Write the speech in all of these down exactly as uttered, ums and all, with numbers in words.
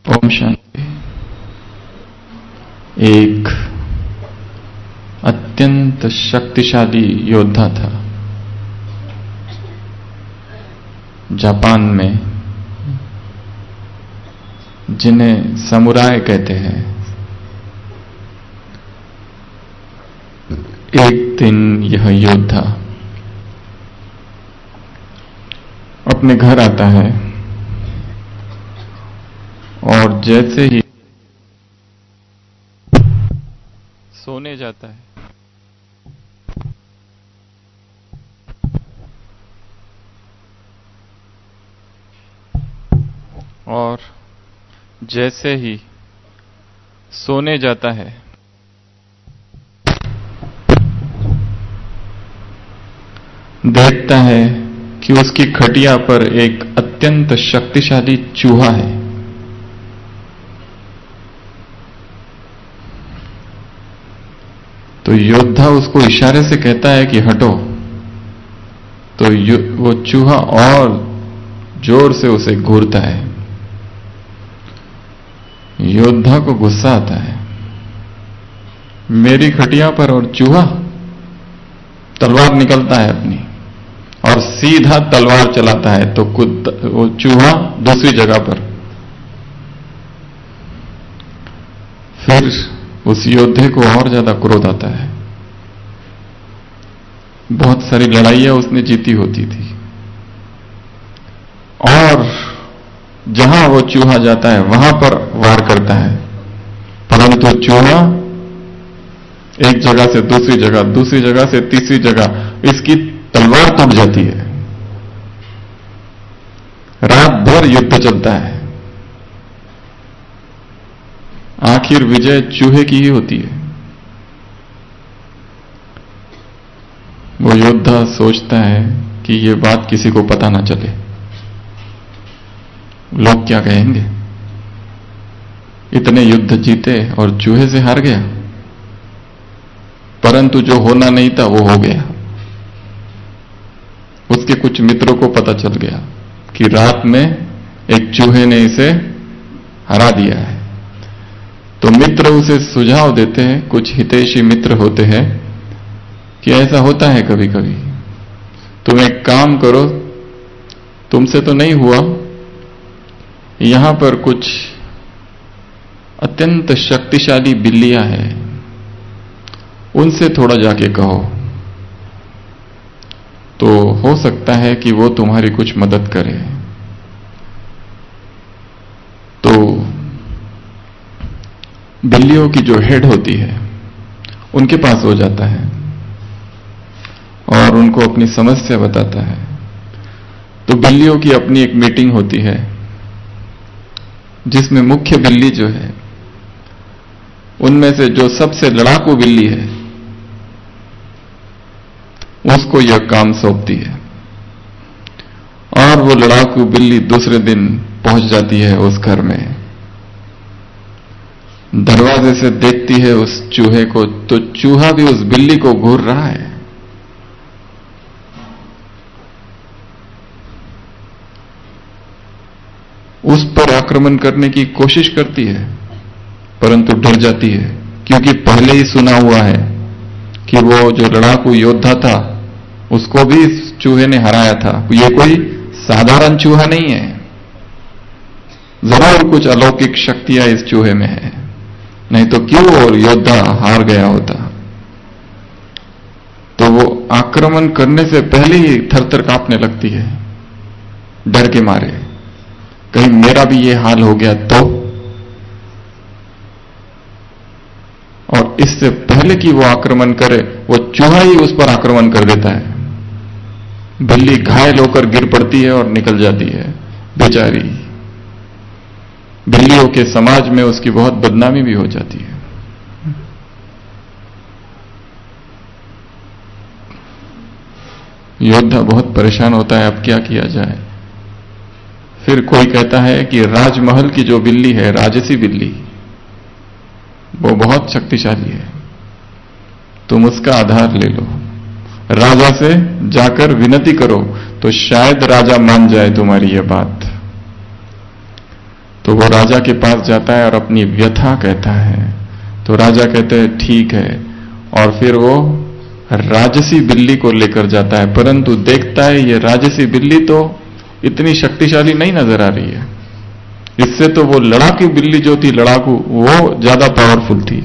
ओम शांति। एक अत्यंत शक्तिशाली योद्धा था जापान में, जिन्हें समुराय कहते हैं। एक दिन यह योद्धा अपने घर आता है और जैसे ही सोने जाता है और जैसे ही सोने जाता है देखता है कि उसकी खटिया पर एक अत्यंत शक्तिशाली चूहा है। तो योद्धा उसको इशारे से कहता है कि हटो, तो वो चूहा और जोर से उसे घूरता है। योद्धा को गुस्सा आता है, मेरी खटिया पर और चूहा। तलवार निकलता है अपनी और सीधा तलवार चलाता है, तो खुद वो चूहा दूसरी जगह पर। फिर उस योद्धे को और ज्यादा क्रोध आता है। बहुत सारी लड़ाइयां उसने जीती होती थी और जहां वो चूहा जाता है वहां पर वार करता है, परंतु चूहा एक जगह से दूसरी जगह, दूसरी जगह से तीसरी जगह इसकी तलवार टूट जाती है। रात भर युद्ध चलता है, आखिर विजय चूहे की ही होती है। वो योद्धा सोचता है कि ये बात किसी को पता ना चले, लोग क्या कहेंगे, इतने युद्ध जीते और चूहे से हार गया। परंतु जो होना नहीं था वो हो गया। उसके कुछ मित्रों को पता चल गया कि रात में एक चूहे ने इसे हरा दिया है। तो मित्र उसे सुझाव देते हैं, कुछ हितैषी मित्र होते हैं, कि ऐसा होता है कभी कभी, तुम एक काम करो, तुमसे तो नहीं हुआ, यहां पर कुछ अत्यंत शक्तिशाली बिल्लियां हैं, उनसे थोड़ा जाके कहो, तो हो सकता है कि वो तुम्हारी कुछ मदद करे। तो बिल्लियों की जो हेड होती है उनके पास हो जाता है और उनको अपनी समस्या बताता है। तो बिल्लियों की अपनी एक मीटिंग होती है, जिसमें मुख्य बिल्ली जो है उनमें से जो सबसे लड़ाकू बिल्ली है उसको यह काम सौंपती है। और वो लड़ाकू बिल्ली दूसरे दिन पहुंच जाती है उस घर में, दरवाजे से देखती है उस चूहे को, तो चूहा भी उस बिल्ली को घूर रहा है। उस पर आक्रमण करने की कोशिश करती है, परंतु डर जाती है, क्योंकि पहले ही सुना हुआ है कि वो जो लड़ाकू योद्धा था उसको भी इस चूहे ने हराया था। ये कोई साधारण चूहा नहीं है, जरूर कुछ अलौकिक शक्तियां इस चूहे में है, नहीं तो क्यों और योद्धा हार गया होता। तो वो आक्रमण करने से पहले ही थरथर कांपने लगती है, डर के मारे, कहीं मेरा भी ये हाल हो गया तो। और इससे पहले कि वो आक्रमण करे, वो चूहा ही उस पर आक्रमण कर देता है। बिल्ली घायल होकर गिर पड़ती है और निकल जाती है बेचारी। बिल्लियों के समाज में उसकी बहुत बदनामी भी हो जाती है। योद्धा बहुत परेशान होता है, अब क्या किया जाए। फिर कोई कहता है कि राजमहल की जो बिल्ली है, राजसी बिल्ली, वो बहुत शक्तिशाली है, तुम उसका आधार ले लो, राजा से जाकर विनती करो, तो शायद राजा मान जाए तुम्हारी यह बात। तो वो राजा के पास जाता है और अपनी व्यथा कहता है। तो राजा कहते हैं ठीक है, और फिर वो राजसी बिल्ली को लेकर जाता है, परंतु देखता है ये राजसी बिल्ली तो इतनी शक्तिशाली नहीं नजर आ रही है, इससे तो वो लड़ाकू बिल्ली जो थी, लड़ाकू, वो ज्यादा पावरफुल थी।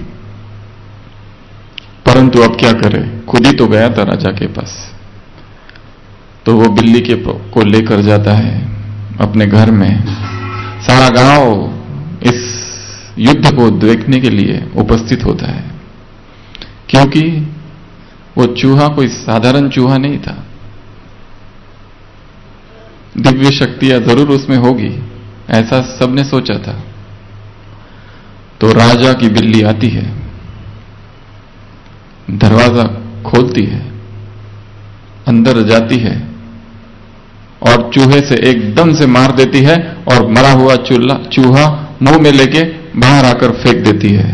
परंतु अब क्या करे, खुद ही तो गया था राजा के पास। तो वो बिल्ली के को लेकर जाता है अपने घर में। सारा गांव इस युद्ध को देखने के लिए उपस्थित होता है, क्योंकि वो चूहा कोई साधारण चूहा नहीं था। दिव्य शक्तियां जरूर उसमें होगी, ऐसा सबने सोचा था। तो राजा की बिल्ली आती है, दरवाजा खोलती है, अंदर जाती है और चूहे से एकदम से मार देती है, और मरा हुआ चूल्हा चूहा मुंह में लेके बाहर आकर फेंक देती है।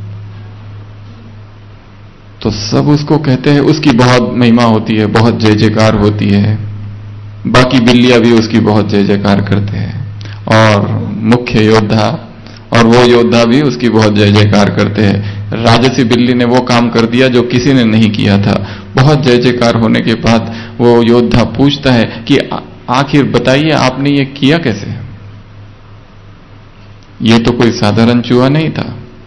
तो सब उसको कहते हैं, उसकी बहुत महिमा होती है, बहुत जय जयकार होती है। बाकी बिल्लियां भी उसकी बहुत जय जयकार करते हैं, और मुख्य योद्धा और वो योद्धा भी उसकी बहुत जय जयकार करते हैं। राजसी बिल्ली ने वो काम कर दिया जो किसी ने नहीं किया था। बहुत जय जयकार होने के बाद वो योद्धा पूछता है कि आखिर बताइए आपने ये किया कैसे? ये तो कोई साधारण चूहा नहीं था।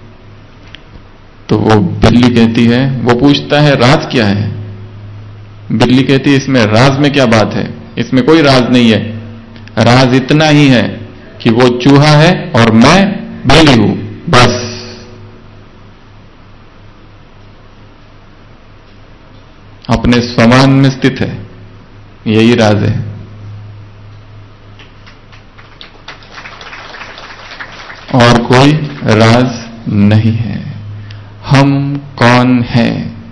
तो वो बिल्ली कहती है, वो पूछता है राज क्या है? बिल्ली कहती है इसमें राज में क्या बात है, इसमें कोई राज नहीं है। राज इतना ही है कि वो चूहा है और मैं बिल्ली हूं, बस। अपने स्वमान में स्थित है, यही राज है। और कोई राज नहीं है। हम कौन हैं?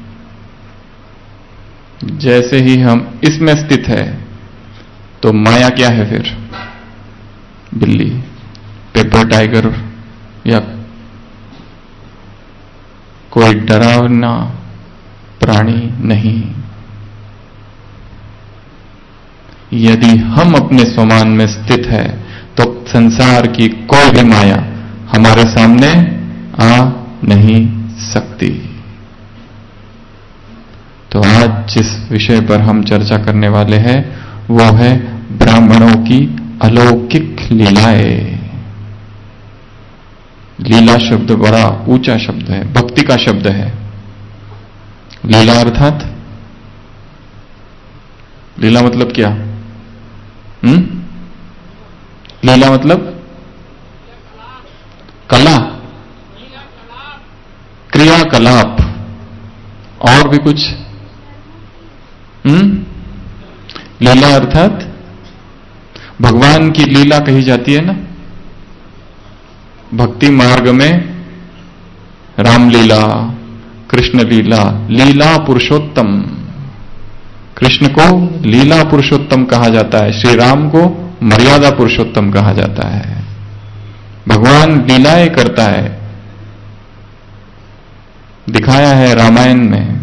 जैसे ही हम इसमें स्थित है तो माया क्या है फिर? बिल्ली, पेपर टाइगर या कोई डरावना प्राणी नहीं। यदि हम अपने स्वमान में स्थित है तो संसार की कोई भी माया हमारे सामने आ नहीं सकती। तो आज जिस विषय पर हम चर्चा करने वाले हैं वो है ब्राह्मणों की अलौकिक लीलाएं। लीला शब्द बड़ा ऊंचा शब्द है, भक्ति का शब्द है। लीला अर्थात, लीला मतलब क्या? हम्म लीला मतलब कला, क्रियाकलाप, और भी कुछ? हम्म लीला अर्थात भगवान की लीला कही जाती है ना। भक्ति मार्ग में रामलीला, कृष्ण लीला, लीला पुरुषोत्तम। कृष्ण को लीला पुरुषोत्तम कहा जाता है, श्री राम को मर्यादा पुरुषोत्तम कहा जाता है। भगवान लीलाएं करता है, दिखाया है रामायण में।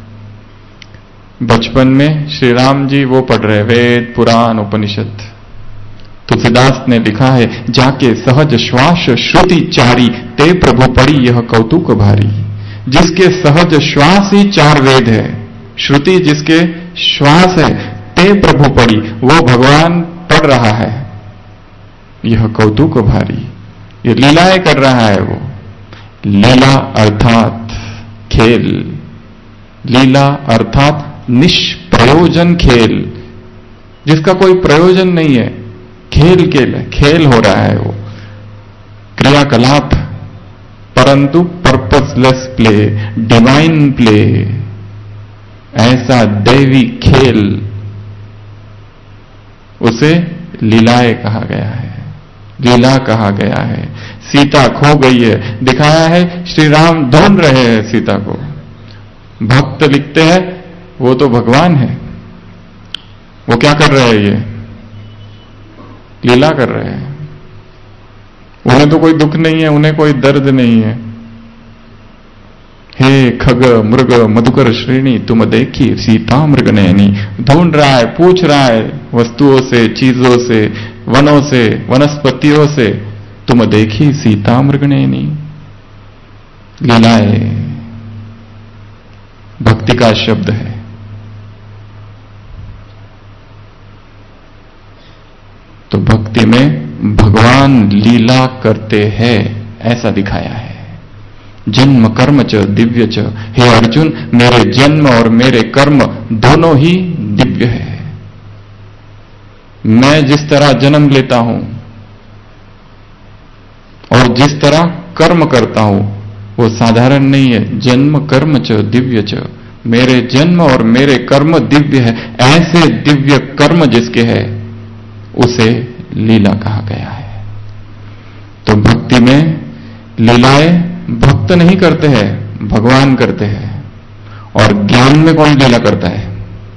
बचपन में श्री राम जी वो पढ़ रहे वेद पुराण उपनिषद। तुलसीदास ने लिखा है, जाके सहज श्वास श्रुति चारी, ते प्रभु पड़ी यह कौतुक भारी। जिसके सहज श्वास ही चार वेद है, श्रुति जिसके श्वास है, ते प्रभु पड़ी, वो भगवान पढ़ रहा है, यह कौतुक भारी। ये लीलाएं कर रहा है वो। लीला अर्थात खेल, लीला अर्थात निष्प्रयोजन खेल, जिसका कोई प्रयोजन नहीं है। खेल खेल खेल हो रहा है वो, क्रियाकलाप, परंतु पर्पसलेस प्ले, डिवाइन प्ले। ऐसा दैवी खेल, उसे लीलाएं कहा गया है, लीला कहा गया है। सीता खो गई है, दिखाया है श्री राम ढूंढ रहे हैं सीता को। भक्त लिखते हैं वो तो भगवान है, वो क्या कर रहे हैं? ये लीला कर रहे हैं। उन्हें तो कोई दुख नहीं है, उन्हें कोई दर्द नहीं है। हे खग मृग मधुकर श्रेणी तुम देखी सीता मृग नयनी। ढूंढ रहा है, पूछ रहा है वस्तुओं से, चीजों से, वनों से, वनस्पतियों से तुम देखी सीता मृगणेनी। लीलाएं भक्ति का शब्द है। तो भक्ति में भगवान लीला करते हैं ऐसा दिखाया है। जन्म कर्म च दिव्य च, हे अर्जुन मेरे जन्म और मेरे कर्म दोनों ही दिव्य है। मैं जिस तरह जन्म लेता हूं और जिस तरह कर्म करता हूं वो साधारण नहीं है। जन्म कर्म च दिव्य च, मेरे जन्म और मेरे कर्म दिव्य है। ऐसे दिव्य कर्म जिसके है उसे लीला कहा गया है। तो भक्ति में लीलाएं भक्त नहीं करते हैं, भगवान करते हैं। और ज्ञान में कौन लीला करता है?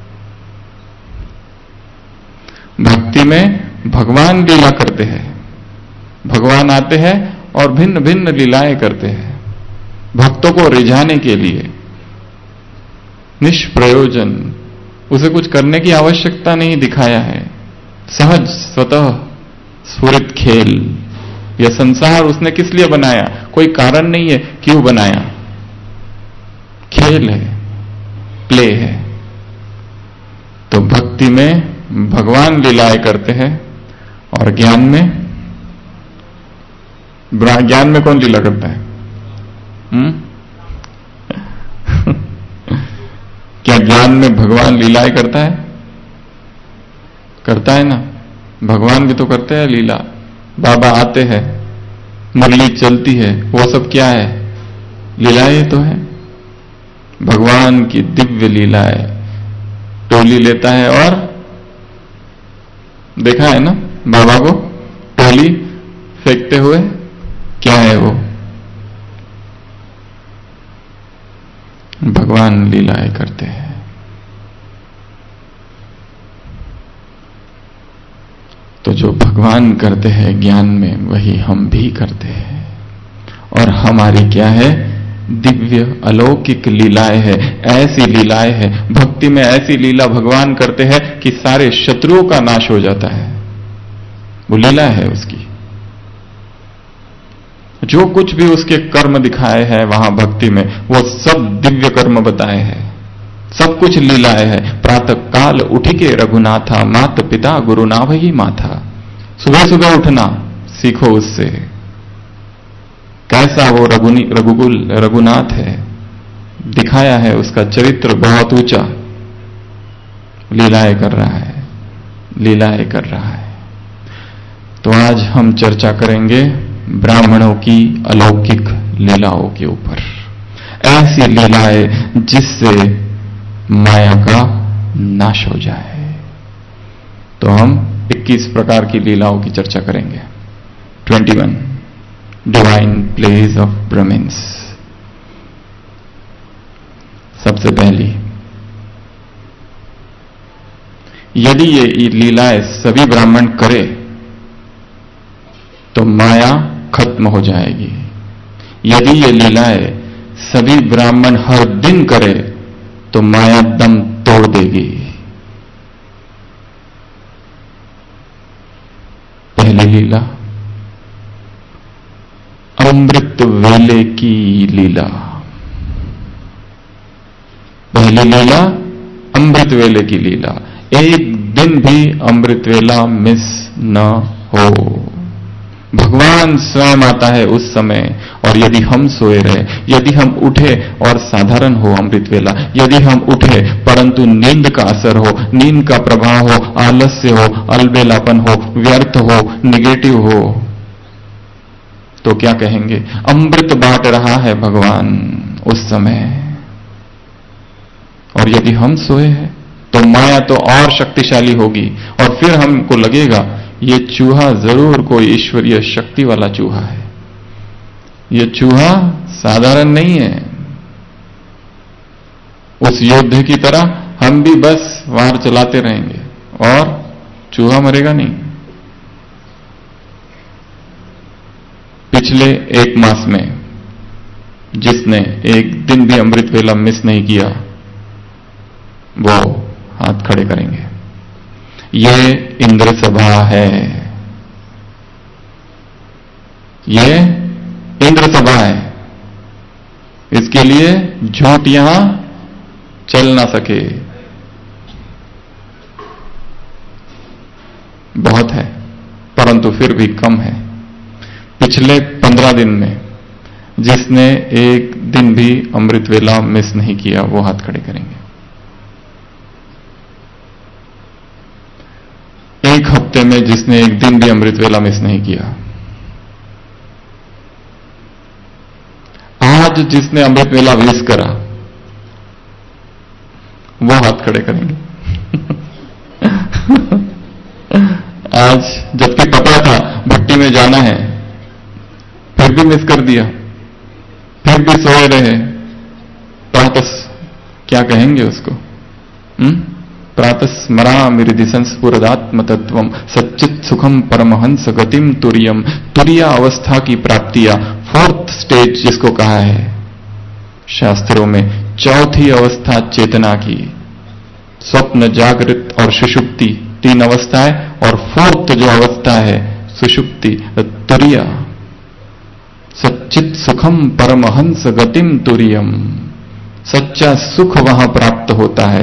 भक्ति में भगवान लीला करते हैं। भगवान आते हैं और भिन्न भिन्न लीलाएं करते हैं भक्तों को रिझाने के लिए। निष्प्रयोजन, उसे कुछ करने की आवश्यकता नहीं दिखाया है। सहज स्वतः स्फुरित खेल। यह संसार उसने किस लिए बनाया? कोई कारण नहीं है क्यों बनाया। खेल है, प्ले है। तो भक्ति में भगवान लीलाएं करते हैं और ज्ञान में, ज्ञान में कौन लीला करता है? हम्म? क्या ज्ञान में भगवान लीलाएं करता है? करता है ना। भगवान भी तो करते हैं लीला। बाबा आते हैं, मुरली चलती है, वो सब क्या है? लीलाएं तो है। भगवान की दिव्य लीलाएं। टोली लेता है और देखा है ना बाबा को टोली फेंकते हुए। क्या है वो? भगवान लीलाएं करते हैं। तो जो भगवान करते हैं ज्ञान में, वही हम भी करते हैं। और हमारी क्या है? दिव्य अलौकिक लीलाएं है। ऐसी लीलाएं है भक्ति में, ऐसी लीला भगवान करते हैं कि सारे शत्रुओं का नाश हो जाता है। वो लीला है उसकी। जो कुछ भी उसके कर्म दिखाए हैं वहां भक्ति में, वो सब दिव्य कर्म बताए हैं। सब कुछ लीलाएं है। प्रातः काल उठी के रघुनाथा, मात पिता गुरु ना वही माथा। सुबह सुबह उठना सीखो उससे। कैसा वो रघुनी रघुकुल रघुनाथ है, दिखाया है उसका चरित्र बहुत ऊंचा। लीलाएं कर रहा है, लीलाएं कर रहा है। तो आज हम चर्चा करेंगे ब्राह्मणों की अलौकिक लीलाओं के ऊपर। ऐसी लीलाएं जिससे माया का नाश हो जाए। तो हम इक्कीस प्रकार की लीलाओं की चर्चा करेंगे। इक्कीस डिवाइन प्लेस ऑफ ब्राह्मण्स। सबसे पहली, यदि ये लीलाएं सभी ब्राह्मण करे तो माया खत्म हो जाएगी। यदि ये लीलाएं सभी ब्राह्मण हर दिन करे तो माया दम तोड़ देगी। पहली लीला अमृत वेले की लीला। पहली लीला अमृत वेले की लीला। एक दिन भी अमृत वेला मिस न हो। भगवान स्वयं आता है उस समय। और यदि हम सोए रहे, यदि हम उठे और साधारण हो अमृत वेला, यदि हम उठे परंतु नींद का असर हो, नींद का प्रभाव हो, आलस्य हो, अलबेलापन हो, व्यर्थ हो, निगेटिव हो, तो क्या कहेंगे? अमृत बांट रहा है भगवान उस समय। और यदि हम सोए हैं तो माया तो और शक्तिशाली होगी। और फिर हमको लगेगा ये चूहा जरूर कोई ईश्वरीय शक्ति वाला चूहा है। ये चूहा साधारण नहीं है। उस योद्धे की तरह हम भी बस वार चलाते रहेंगे और चूहा मरेगा नहीं। पिछले एक मास में जिसने एक दिन भी अमृत वेला मिस नहीं किया, वो हाथ खड़े करेंगे। ये इंद्र सभा है। ये इंद्र सभा है, इसके लिए झूठ यहां चल ना सके। बहुत है, परंतु फिर भी कम है। पिछले पंद्रह दिन में जिसने एक दिन भी अमृत वेला मिस नहीं किया वो हाथ खड़े करेंगे। एक हफ्ते में जिसने एक दिन भी अमृत वेला मिस नहीं किया। आज जिसने अमृत वेला मिस करा वो हाथ खड़े करेंगे। आज जबकि पता था भट्टी में जाना है, फिर भी मिस कर दिया, फिर भी सोए रहे। प्रातः क्या कहेंगे उसको? हुँ? प्रातः स्मरामि संस्फुरदात्म तत्वम सच्चित सुखम परमहंस गतिम तुरियम। तुरिया अवस्था की प्राप्तिया, फोर्थ स्टेज जिसको कहा है शास्त्रों में, चौथी अवस्था चेतना की, स्वप्न, जागृत और सुषुप्ति तीन अवस्थाएं, और फोर्थ जो अवस्था है सुषुप्ति, तुरिया, सच्चित सुखम परमहंस गतिम तुरियम। सच्चा सुख वहां प्राप्त होता है।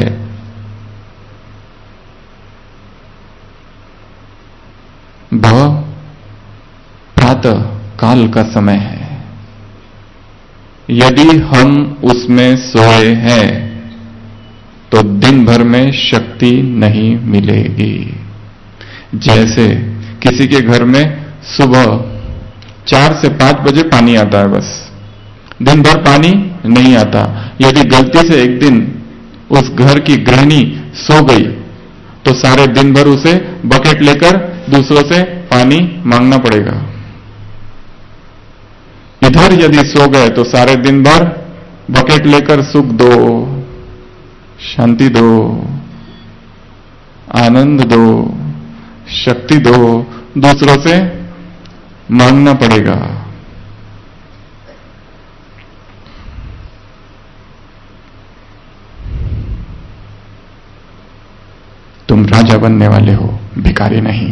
वह प्रातः काल का समय है। यदि हम उसमें सोए हैं तो दिन भर में शक्ति नहीं मिलेगी। जैसे किसी के घर में सुबह चार से पांच बजे पानी आता है, बस दिन भर पानी नहीं आता। यदि गलती से एक दिन उस घर की गृहिणी सो गई तो सारे दिन भर उसे बकेट लेकर दूसरों से पानी मांगना पड़ेगा। इधर यदि सो गए तो सारे दिन भर बकेट लेकर सुख दो, शांति दो, आनंद दो, शक्ति दो, दूसरों से मांगना पड़ेगा। तुम राजा बनने वाले हो, भिखारी नहीं।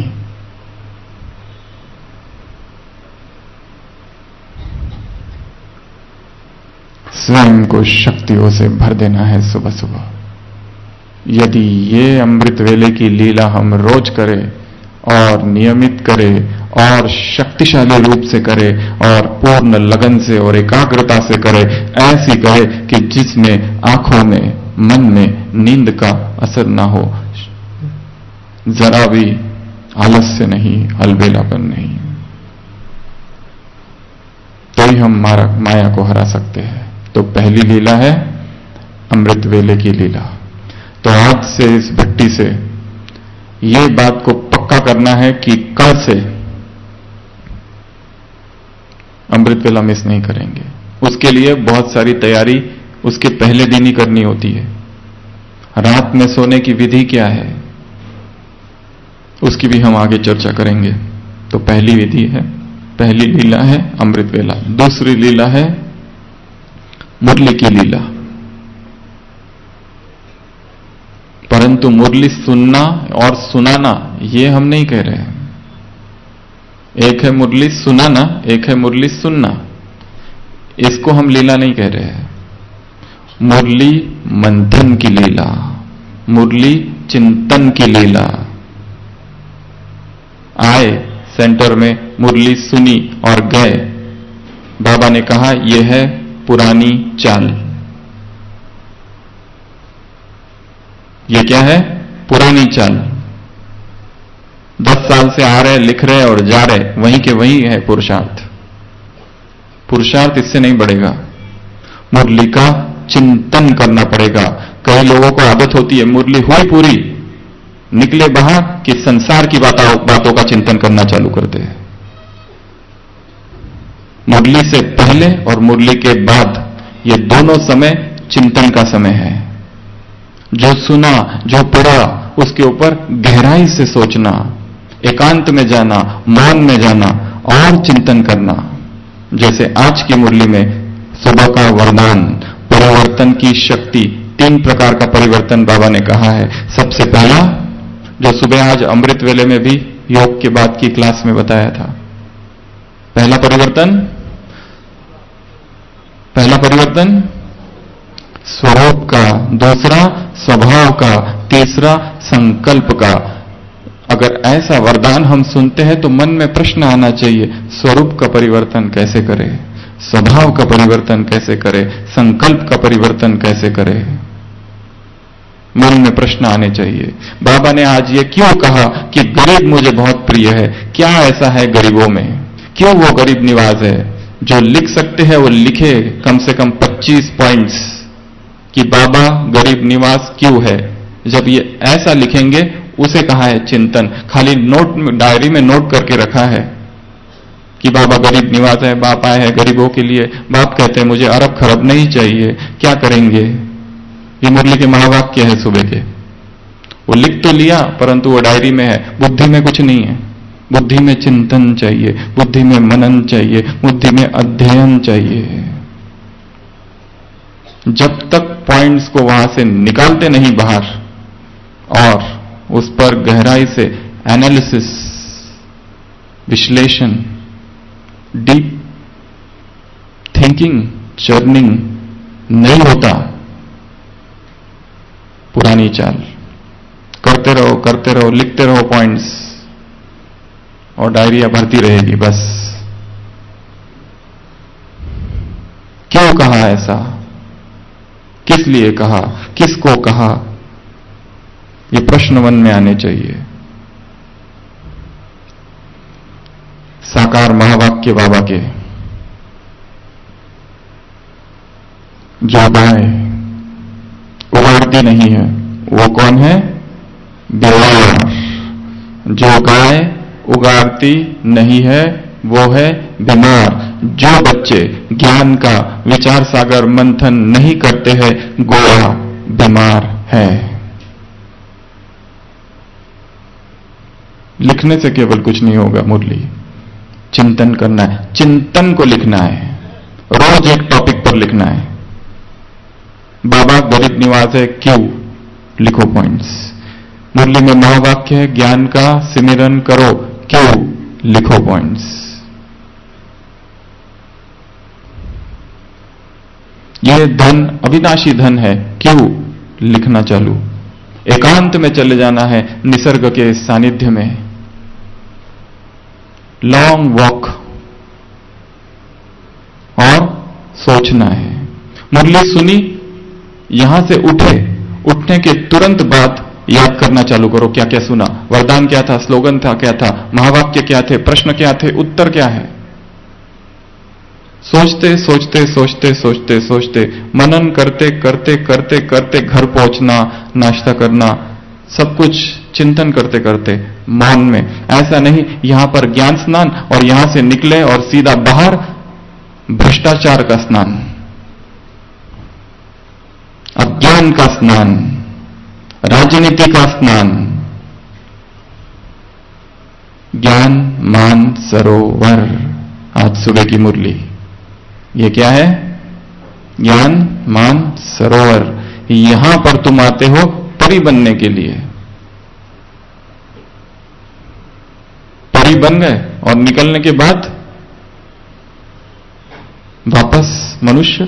स्वयं को शक्तियों से भर देना है सुबह सुबह। यदि ये अमृत वेले की लीला हम रोज करें और नियमित करें और शक्तिशाली रूप से करें और पूर्ण लगन से और एकाग्रता से करें, ऐसी करें कि जिसमें आंखों में, मन में नींद का असर ना हो, जरा भी आलस्य नहीं, अलबेलापन नहीं, तो ही हम मारा माया को हरा सकते हैं। तो पहली लीला है अमृत वेले की लीला। तो आज से इस भट्टी से ये बात को पक्का करना है कि कल से अमृत वेला मिस नहीं करेंगे। उसके लिए बहुत सारी तैयारी उसके पहले दिन ही करनी होती है। रात में सोने की विधि क्या है उसकी भी हम आगे चर्चा करेंगे। तो पहली विधि है, पहली लीला है अमृत वेला। दूसरी लीला है मुरली की लीला। परंतु मुरली सुनना और सुनाना ये हम नहीं कह रहे हैं। एक है मुरली सुनाना, एक है मुरली सुनना। इसको हम लीला नहीं कह रहे हैं। मुरली मंथन की लीला, मुरली चिंतन की लीला। आए सेंटर में, मुरली सुनी और गए। बाबा ने कहा यह है पुरानी चाल। ये क्या है? पुरानी चाल। दस साल से आ रहे, लिख रहे और जा रहे, वहीं के वहीं है पुरुषार्थ। पुरुषार्थ इससे नहीं बढ़ेगा। मुरली का चिंतन करना पड़ेगा। कई लोगों को आदत होती है मुरली हुई पूरी, निकले बाहर कि संसार की बातों बातों का चिंतन करना चालू करते हैं। मुरली से पहले और मुरली के बाद ये दोनों समय चिंतन का समय है। जो सुना, जो पढ़ा, उसके ऊपर गहराई से सोचना, एकांत में जाना, मौन में जाना और चिंतन करना। जैसे आज की मुरली में सुबह का वरदान, परिवर्तन की शक्ति, तीन प्रकार का परिवर्तन बाबा ने कहा है। सबसे पहला जो सुबह आज अमृत वेले में भी योग के बाद की क्लास में बताया था, पहला परिवर्तन पहला परिवर्तन स्वरूप का, दूसरा स्वभाव का, तीसरा संकल्प का। अगर ऐसा वरदान हम सुनते हैं तो मन में प्रश्न आना चाहिए, स्वरूप का परिवर्तन कैसे करें, स्वभाव का परिवर्तन कैसे करें, संकल्प का परिवर्तन कैसे करें। मन में प्रश्न आने चाहिए। बाबा ने आज ये क्यों कहा कि गरीब मुझे बहुत प्रिय है? क्या ऐसा है गरीबों में? क्यों वो गरीब निवाज है? जो लिख सकते हैं वो लिखे कम से कम पच्चीस पॉइंट्स कि बाबा गरीब निवास क्यों है। जब ये ऐसा लिखेंगे, उसे कहा है चिंतन। खाली नोट डायरी में नोट करके रखा है कि बाबा गरीब निवास है, बाप आए हैं गरीबों के लिए। बाप कहते हैं मुझे अरब खरब नहीं चाहिए, क्या करेंगे? ये मुरली के महावाक्य है सुबह के। वो लिख तो लिया परंतु वो डायरी में है, बुद्धि में कुछ नहीं है। बुद्धि में चिंतन चाहिए, बुद्धि में मनन चाहिए, बुद्धि में अध्ययन चाहिए। जब तक पॉइंट्स को वहां से निकालते नहीं बाहर और उस पर गहराई से एनालिसिस, विश्लेषण, डीप थिंकिंग, चर्निंग नहीं होता, पुरानी चाल करते रहो करते रहो, लिखते रहो पॉइंट्स और डायरिया भरती रहेगी बस। क्यों कहा ऐसा? किस लिए कहा? किसको कहा? ये प्रश्न मन में आने चाहिए। साकार महावाक्य बाबा के जो गाय उगाड़ती नहीं है वो कौन है? बीमार। जो गाय उगाड़ती नहीं है वो है बीमार। जो बच्चे ज्ञान का विचार सागर मंथन नहीं करते हैं गोया बीमार है। लिखने से केवल कुछ नहीं होगा मुरली, चिंतन करना है। चिंतन को लिखना है, रोज एक टॉपिक पर लिखना है। बाबा गरीब निवास है क्यों? लिखो पॉइंट्स। मुरली में महावाक्य है ज्ञान का सिमरन करो क्यों? लिखो पॉइंट्स। यह धन अविनाशी धन है क्यों? लिखना चालू। एकांत में चले जाना है निसर्ग के सानिध्य में। लॉन्ग वॉक और सोचना है। मुरली सुनी, यहां से उठे, उठने के तुरंत बाद याद करना चालू करो क्या क्या सुना, वरदान क्या था, स्लोगन था क्या था, महावाक्य क्या थे, प्रश्न क्या थे, उत्तर क्या है। सोचते सोचते सोचते सोचते सोचते मनन करते करते करते करते घर पहुंचना, नाश्ता करना, सब कुछ चिंतन करते करते मौन में। ऐसा नहीं यहां पर ज्ञान स्नान और यहां से निकले और सीधा बाहर भ्रष्टाचार का स्नान, अज्ञान का स्नान, राजनीति का स्नान। ज्ञान मान सरोवर, आज सुबह की मुरली ये क्या है? ज्ञान मान सरोवर। यहां पर तुम आते हो परी बनने के लिए। परी बन गए और निकलने के बाद वापस मनुष्य।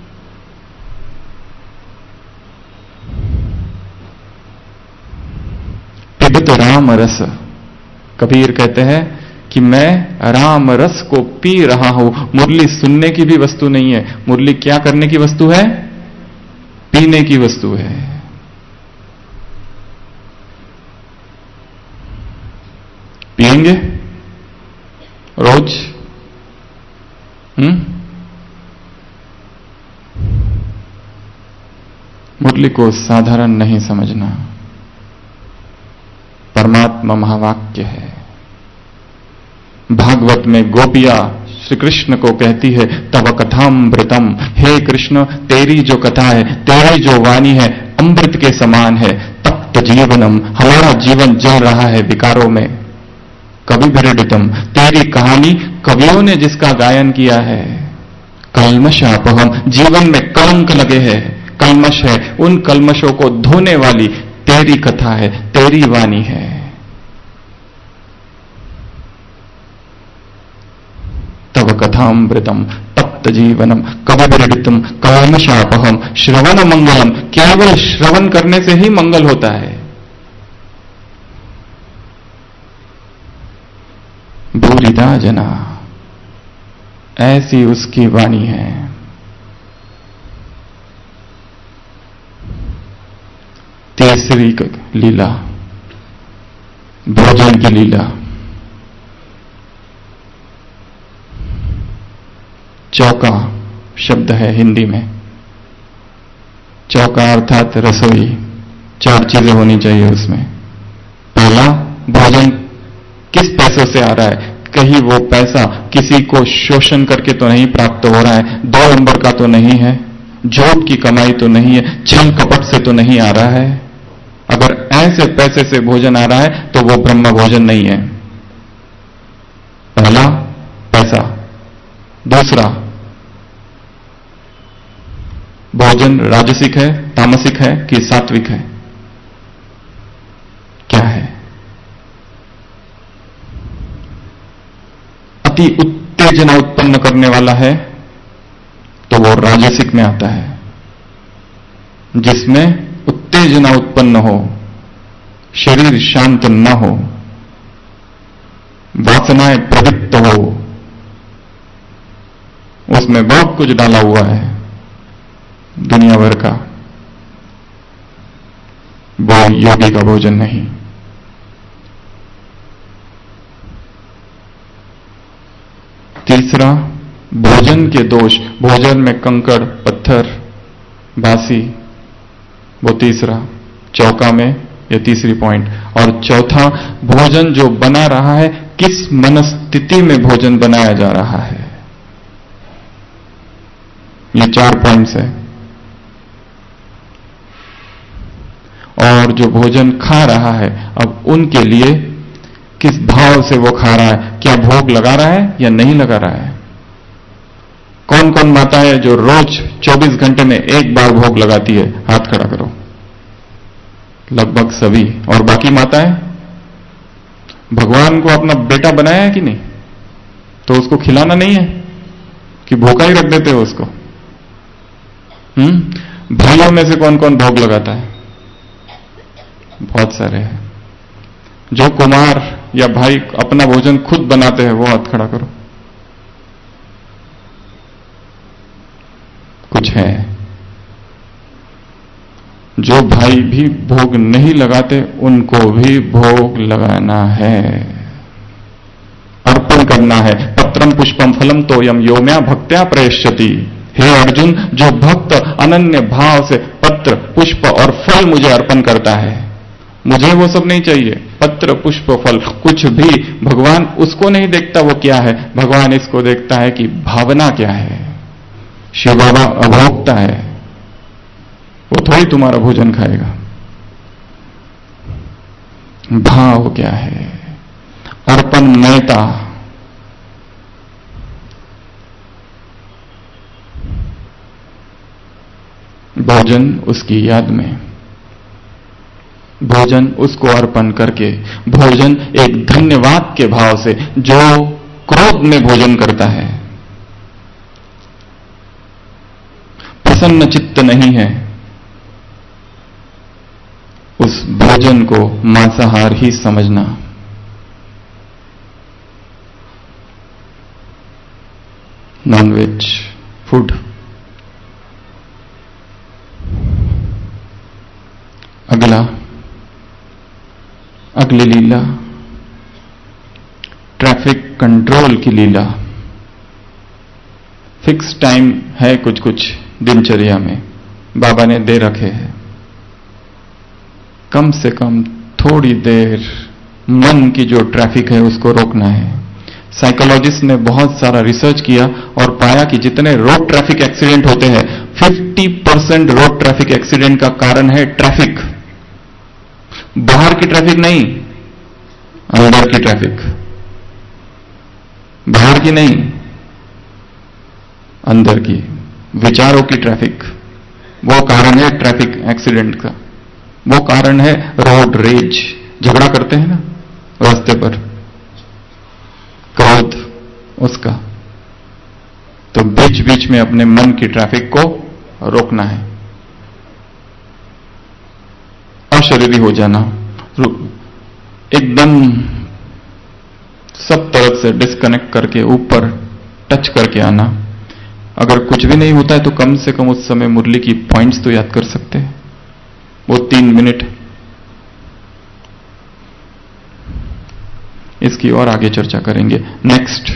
पिबत राम रस, कबीर कहते हैं कि मैं राम रस को पी रहा हूं। मुरली सुनने की भी वस्तु नहीं है, मुरली क्या करने की वस्तु है? पीने की वस्तु है। पिएंगे रोज? हम्म मुरली को साधारण नहीं समझना। परमात्मा महावाक्य है। भागवत में गोपिया श्री कृष्ण को कहती है तव कथामृतम, हे कृष्ण तेरी जो कथा है, तेरी जो वाणी है अमृत के समान है। तप्त जीवनम, हमारा जीवन जल रहा है विकारों में। कवि भरिडितम, तेरी कहानी कवियों ने जिसका गायन किया है। कल्मशापहम, जीवन में कलंक लगे हैं, कल्मश है, उन कल्मशों को धोने वाली तेरी कथा है, तेरी वाणी है। कथामृतम तप्त जीवनम कविभिरीडितम काम शापहम श्रवण मंगलम। केवल श्रवण करने से ही मंगल होता है। भूरिदा जना, ऐसी उसकी वाणी है। तीसरी लीला, भोजन की लीला। चौका शब्द है हिंदी में। चौका अर्थात रसोई। चार चीजें होनी चाहिए उसमें। पहला, भोजन किस पैसों से आ रहा है? कहीं वो पैसा किसी को शोषण करके तो नहीं प्राप्त हो रहा है, दो नंबर का तो नहीं है, झूठ की कमाई तो नहीं है, छल कपट से तो नहीं आ रहा है। अगर ऐसे पैसे से भोजन आ रहा है तो वो ब्रह्म भोजन नहीं है। पहला पैसा। दूसरा, भोजन राजसिक है, तामसिक है कि सात्विक है? क्या है? अति उत्तेजना उत्पन्न करने वाला है तो वो राजसिक में आता है। जिसमें उत्तेजना उत्पन्न हो, शरीर शांत न हो, वासनाएं प्रवृत्त हो, उसमें बहुत कुछ डाला हुआ है दुनिया भर का, वो योगी का भोजन नहीं। तीसरा, भोजन के दोष। भोजन में कंकड़, पत्थर, बासी, वो तीसरा। चौका में ये तीसरी पॉइंट। और चौथा, भोजन जो बना रहा है किस मनस्थिति में भोजन बनाया जा रहा है। ये चार पॉइंट्स है। और जो भोजन खा रहा है, अब उनके लिए किस भाव से वो खा रहा है, क्या भोग लगा रहा है या नहीं लगा रहा है। कौन कौन माता है जो रोज चौबीस घंटे में एक बार भोग लगाती है? हाथ खड़ा करो। लगभग सभी। और बाकी माताएं? भगवान को अपना बेटा बनाया है कि नहीं? तो उसको खिलाना नहीं है कि भूखा ही रख देते हो उसको? हम्म भाइयों में से कौन कौन भोग लगाता है? बहुत सारे हैं। जो कुमार या भाई अपना भोजन खुद बनाते हैं वो हाथ खड़ा करो। कुछ है। जो भाई भी भोग नहीं लगाते उनको भी भोग लगाना है, अर्पण करना है। पत्रम पुष्पम फलम तोयम यो म्या भक्त्या प्रयश्यति। हे अर्जुन, जो भक्त अनन्य भाव से पत्र, पुष्प और फल मुझे अर्पण करता है, मुझे वो सब नहीं चाहिए। पत्र, पुष्प, फल कुछ भी भगवान उसको नहीं देखता वो क्या है, भगवान इसको देखता है कि भावना क्या है। शिव बाबा अभोक्ता है, वो थोड़ी तुम्हारा भोजन खाएगा। भाव क्या है, अर्पणमयता। भोजन उसकी याद में, भोजन उसको अर्पण करके, भोजन एक धन्यवाद के भाव से। जो क्रोध में भोजन करता है, प्रसन्न चित्त नहीं है, उस भोजन को मांसाहार ही समझना। Nonveg food. अगला, अगली लीला, ट्रैफिक कंट्रोल की लीला। फिक्स टाइम है कुछ कुछ दिनचर्या में बाबा ने दे रखे हैं। कम से कम थोड़ी देर मन की जो ट्रैफिक है उसको रोकना है। साइकोलॉजिस्ट ने बहुत सारा रिसर्च किया और पाया कि जितने रोड ट्रैफिक एक्सीडेंट होते हैं, पचास परसेंट रोड ट्रैफिक एक्सीडेंट का कारण है ट्रैफिक। बाहर की ट्रैफिक नहीं, अंदर की ट्रैफिक। बाहर की नहीं, अंदर की, विचारों की ट्रैफिक। वो कारण है ट्रैफिक एक्सीडेंट का। वो कारण है रोड रेज, झगड़ा करते हैं ना रास्ते पर, क्रोध उसका। तो बीच बीच में अपने मन की ट्रैफिक को रोकना है, अशरीरी हो जाना, एकदम सब तरफ से डिस्कनेक्ट करके ऊपर टच करके आना। अगर कुछ भी नहीं होता है तो कम से कम उस समय मुरली की पॉइंट्स तो याद कर सकते हैं, वो तीन मिनट। इसकी और आगे चर्चा करेंगे। नेक्स्ट,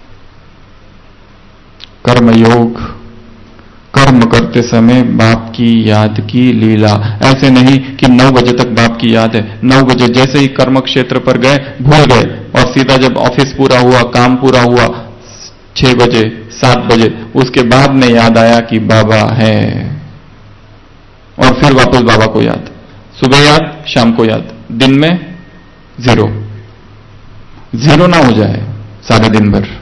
कर्मयोग। कर्म करते समय बाप की याद की लीला। ऐसे नहीं कि नौ बजे तक बाप की याद है, नौ बजे जैसे ही कर्म क्षेत्र पर गए भूल गए, और सीधा जब ऑफिस पूरा हुआ, काम पूरा हुआ, छह बजे सात बजे उसके बाद में याद आया कि बाबा है, और फिर वापस बाबा को याद, सुबह याद, शाम को याद, दिन में जीरो। जीरो ना हो जाए सारे दिन भर,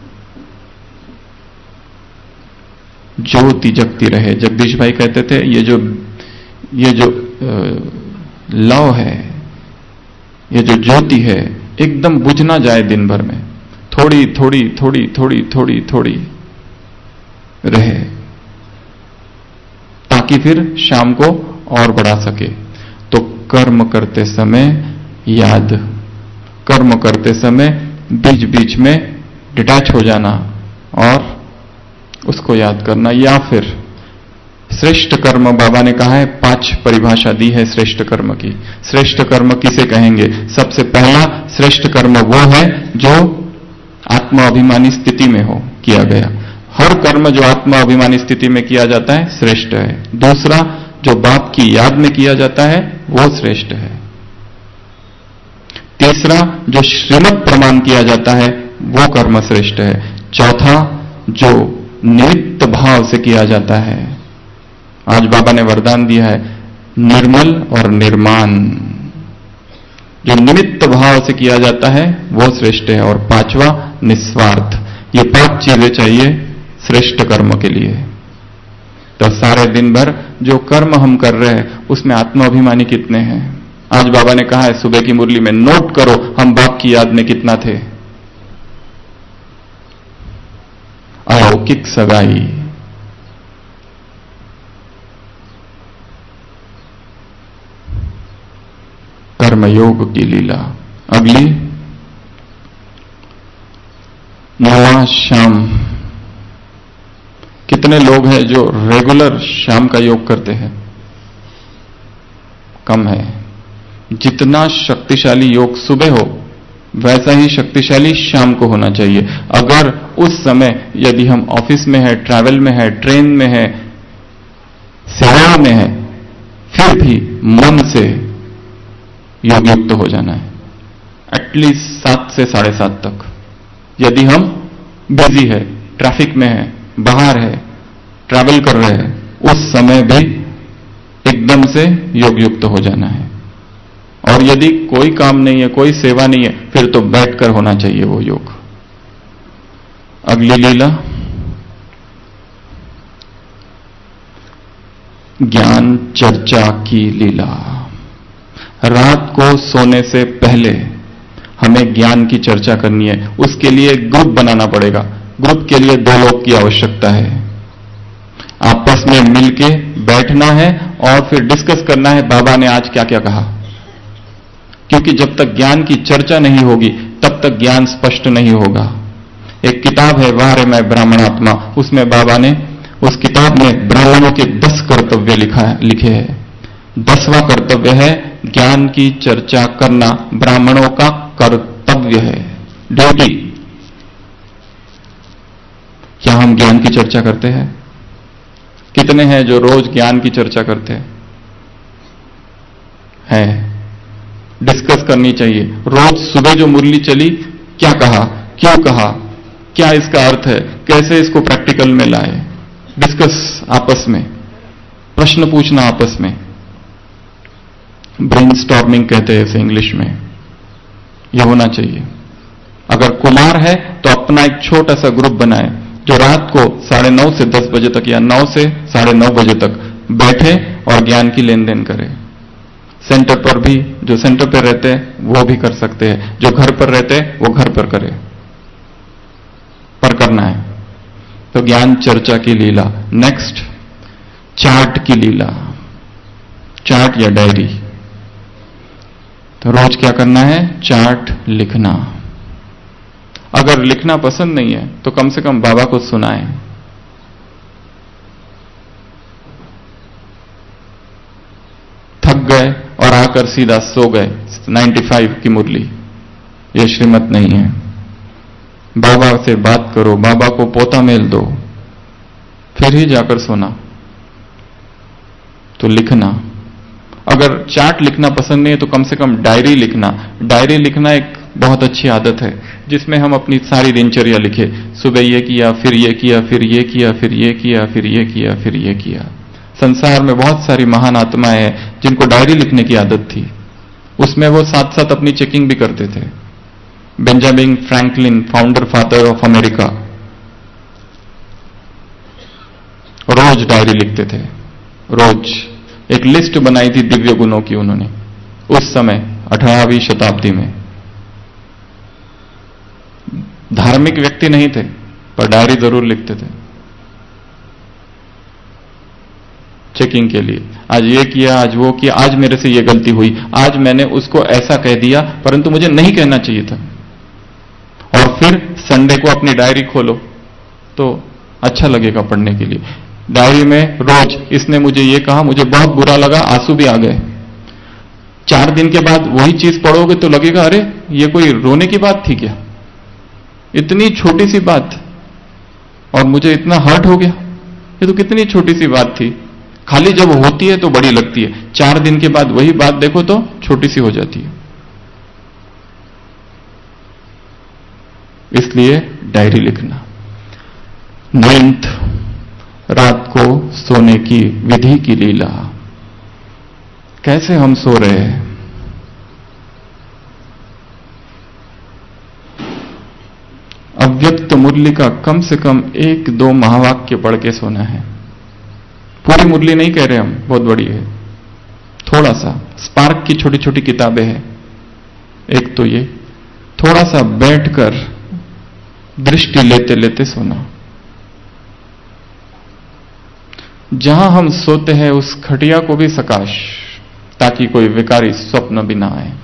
ज्योति जगती रहे। जगदीश भाई कहते थे ये जो ये जो लव है, ये जो ज्योति है, एकदम बुझ ना जाए दिन भर में, थोड़ी थोड़ी थोड़ी थोड़ी थोड़ी थोड़ी रहे, ताकि फिर शाम को और बढ़ा सके। तो कर्म करते समय याद, कर्म करते समय बीच बीच में डिटैच हो जाना और उसको याद करना। या फिर श्रेष्ठ कर्म, बाबा ने कहा है, पांच परिभाषा दी है श्रेष्ठ कर्म की। श्रेष्ठ कर्म किसे कहेंगे? सबसे पहला श्रेष्ठ कर्म वो है जो आत्मा अभिमानी स्थिति में हो किया गया। हर कर्म जो आत्मा अभिमानी स्थिति में किया जाता है श्रेष्ठ है। दूसरा, जो बाप की याद में किया जाता है वो श्रेष्ठ है। तीसरा, जो श्रीमत प्रमाण किया जाता है वो कर्म श्रेष्ठ है। चौथा, जो निमित्त भाव से किया जाता है, आज बाबा ने वरदान दिया है निर्मल और निर्माण, जो निमित्त भाव से किया जाता है वो श्रेष्ठ है। और पांचवा, निस्वार्थ। ये पांच चीजें चाहिए श्रेष्ठ कर्म के लिए। तो सारे दिन भर जो कर्म हम कर रहे हैं उसमें आत्माभिमानी कितने हैं? आज बाबा ने कहा है सुबह की मुरली में, नोट करो हम बाप की याद में कितना थे। अलौकिक सगाई, कर्मयोग की लीला। अगली, नवा शाम। कितने लोग हैं जो रेगुलर शाम का योग करते हैं? कम है। जितना शक्तिशाली योग सुबह हो वैसा ही शक्तिशाली शाम को होना चाहिए। अगर उस समय यदि हम ऑफिस में है, ट्रैवल में है, ट्रेन में है, सेवा में है, फिर भी मन से योग युक्त हो जाना है, एटलीस्ट सात से साढ़े सात तक। यदि हम बिजी है, ट्रैफिक में है, बाहर है, ट्रैवल कर रहे हैं, उस समय भी एकदम से योग युक्त हो जाना है। और यदि कोई काम नहीं है, कोई सेवा नहीं है, फिर तो बैठकर होना चाहिए वो योग। अगली लीला, ज्ञान चर्चा की लीला। रात को सोने से पहले हमें ज्ञान की चर्चा करनी है। उसके लिए ग्रुप बनाना पड़ेगा। ग्रुप के लिए दो लोग की आवश्यकता है। आपस में मिलके बैठना है और फिर डिस्कस करना है बाबा ने आज क्या क्या कहा। क्योंकि जब तक ज्ञान की चर्चा नहीं होगी तब तक ज्ञान स्पष्ट नहीं होगा। एक किताब है वाह मैं ब्राह्मणात्मा, उसमें बाबा ने उस किताब में ब्राह्मणों के दस कर्तव्य लिखा है, लिखे हैं। दसवां कर्तव्य है ज्ञान की चर्चा करना। ब्राह्मणों का कर्तव्य है, ड्यूटी। क्या हम ज्ञान की चर्चा करते हैं? कितने हैं जो रोज ज्ञान की चर्चा करते हैं? है, डिस्कस करनी चाहिए। रोज सुबह जो मुरली चली, क्या कहा, क्यों कहा, क्या इसका अर्थ है, कैसे इसको प्रैक्टिकल में लाए, डिस्कस आपस में, प्रश्न पूछना आपस में। ब्रेनस्टॉर्मिंग कहते हैं इसे इंग्लिश में। यह होना चाहिए। अगर कुमार है तो अपना एक छोटा सा ग्रुप बनाए जो रात को साढ़े नौ से दस बजे तक या नौ से साढ़े नौ बजे तक बैठे और ज्ञान की लेन देन करे। सेंटर पर भी, जो सेंटर पर रहते हैं वो भी कर सकते हैं, जो घर पर रहते हैं वो घर पर करे, पर करना है। तो ज्ञान चर्चा की लीला। नेक्स्ट, चार्ट की लीला। चार्ट या डायरी। तो रोज क्या करना है? चार्ट लिखना। अगर लिखना पसंद नहीं है तो कम से कम बाबा को सुनाएं। थक गए और आकर सीधा सो गए, पचानवे की मुरली, यह श्रीमत नहीं है। बाबा से बात करो, बाबा को पोता मेल दो, फिर ही जाकर सोना। तो लिखना। अगर चार्ट लिखना पसंद नहीं है तो कम से कम डायरी लिखना। डायरी लिखना एक बहुत अच्छी आदत है जिसमें हम अपनी सारी दिनचर्या लिखे। सुबह ये किया, फिर ये किया, फिर ये किया, फिर ये किया, फिर ये किया, फिर ये किया। संसार में बहुत सारी महान आत्माएं हैं जिनको डायरी लिखने की आदत थी। उसमें वो साथ साथ अपनी चेकिंग भी करते थे। Benjamin Franklin, founder father of America, रोज डायरी लिखते थे। रोज एक लिस्ट बनाई थी दिव्य गुणों की उन्होंने, उस समय अठारहवीं शताब्दी में। धार्मिक व्यक्ति नहीं थे पर डायरी जरूर लिखते थे चेकिंग के लिए। आज ये किया, आज वो किया, आज मेरे से ये गलती हुई, आज मैंने उसको ऐसा कह दिया परंतु मुझे नहीं कहना चाहिए था। और फिर संडे को अपनी डायरी खोलो तो अच्छा लगेगा पढ़ने के लिए। डायरी में रोज इसने मुझे ये कहा, मुझे बहुत बुरा लगा, आंसू भी आ गए। चार दिन के बाद वही चीज पढ़ोगे तो लगेगा अरे ये कोई रोने की बात थी क्या, इतनी छोटी सी बात और मुझे इतना हर्ट हो गया, ये तो कितनी छोटी सी बात थी। खाली जब होती है तो बड़ी लगती है, चार दिन के बाद वही बात देखो तो छोटी सी हो जाती है। इसलिए डायरी लिखना। नाइन्थ, रात को सोने की विधि की लीला। कैसे हम सो रहे हैं? अव्यक्त मुरली का कम से कम एक दो महावाक्य पढ़ के सोना है। पूरी मुरली नहीं कह रहे हम, बहुत बड़ी है, थोड़ा सा स्पार्क की छोटी छोटी किताबें हैं। एक तो ये थोड़ा सा बैठकर दृष्टि लेते लेते सोना। जहां हम सोते हैं उस खटिया को भी सकाश, ताकि कोई विकारी स्वप्न भी ना आए।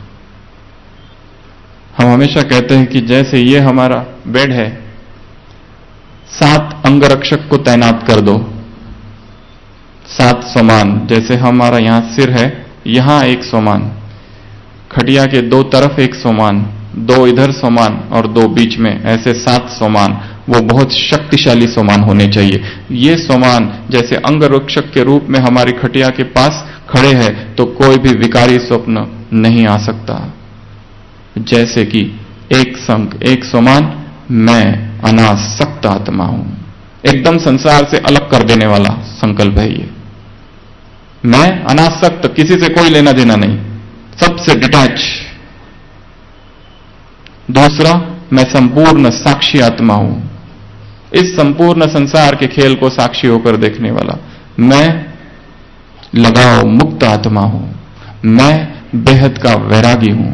हम हमेशा कहते हैं कि जैसे ये हमारा बेड है, सात अंगरक्षक को तैनात कर दो, सात समान। जैसे हमारा यहां सिर है, यहां एक समान, खटिया के दो तरफ एक समान, दो इधर समान और दो बीच में, ऐसे सात समान। वो बहुत शक्तिशाली समान होने चाहिए। ये समान जैसे अंगरक्षक के रूप में हमारी खटिया के पास खड़े हैं तो कोई भी विकारी स्वप्न नहीं आ सकता। जैसे कि एक संग, एक समान, मैं अनासक्त आत्मा हूं। एकदम संसार से अलग कर देने वाला संकल्प है ये। मैं अनासक्त, किसी से कोई लेना देना नहीं, सबसे डिटैच। दूसरा, मैं संपूर्ण साक्षी आत्मा हूं, इस संपूर्ण संसार के खेल को साक्षी होकर देखने वाला। मैं लगाव मुक्त आत्मा हूं, मैं बेहद का वैरागी हूं,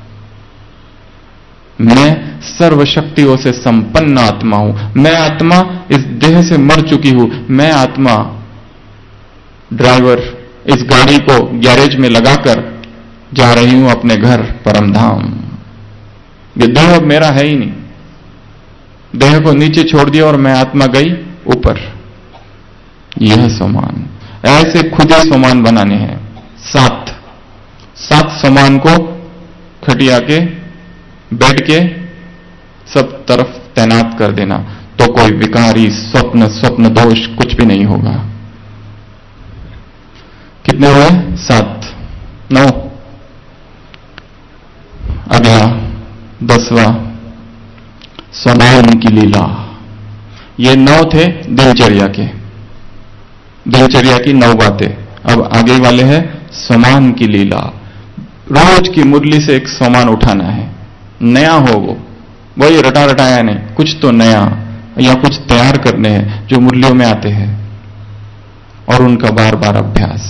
मैं सर्वशक्तियों से संपन्न आत्मा हूं। मैं आत्मा इस देह से मर चुकी हूं। मैं आत्मा ड्राइवर इस गाड़ी को गैरेज में लगाकर जा रही हूं अपने घर परमधाम। ये देह अब मेरा है ही नहीं। देह को नीचे छोड़ दिया और मैं आत्मा गई ऊपर। यह समान, ऐसे खुद ही समान बनाने हैं। सात सात समान को खटिया के, बेड के सब तरफ तैनात कर देना, तो कोई विकारी स्वप्न, स्वप्न दोष कुछ भी नहीं होगा। कितने हुए? सात। नौ। अगला दसवां, समान की लीला। ये नौ थे दिनचर्या के, दिनचर्या की नौ बातें। अब आगे वाले हैं समान की लीला। रोज की मुरली से एक समान उठाना है, नया हो वो, वही रटा रटाया नहीं, कुछ तो नया या कुछ तैयार करने हैं जो मुरलियों में आते हैं, और उनका बार बार अभ्यास।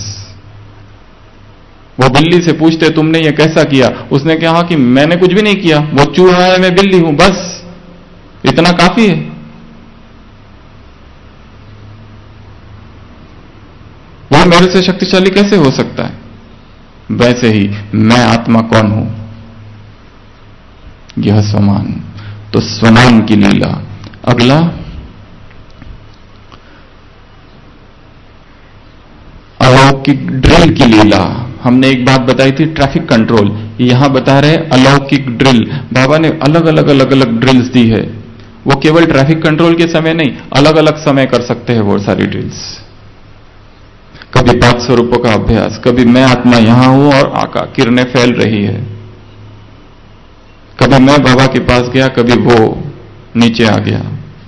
वो बिल्ली से पूछते तुमने ये कैसा किया? उसने कहा कि मैंने कुछ भी नहीं किया, वो चूहा है, मैं बिल्ली हूं, बस इतना काफी है। वो मेरे से शक्तिशाली कैसे हो सकता है? वैसे ही मैं आत्मा कौन हूं? यह स्वमान। तो स्वमान की लीला। अगला, अलौकिक ड्रिल की लीला। हमने एक बात बताई थी, ट्रैफिक कंट्रोल। यहां बता रहे अलौकिक ड्रिल। बाबा ने अलग अलग अलग अलग ड्रिल्स दी है। वो केवल ट्रैफिक कंट्रोल के समय नहीं, अलग अलग समय कर सकते हैं वो सारी ड्रिल्स। कभी पांच स्वरूपों का अभ्यास, कभी मैं आत्मा यहां हूं और आका किरणें फैल रही है, कभी मैं बाबा के पास गया, कभी वो नीचे आ गया।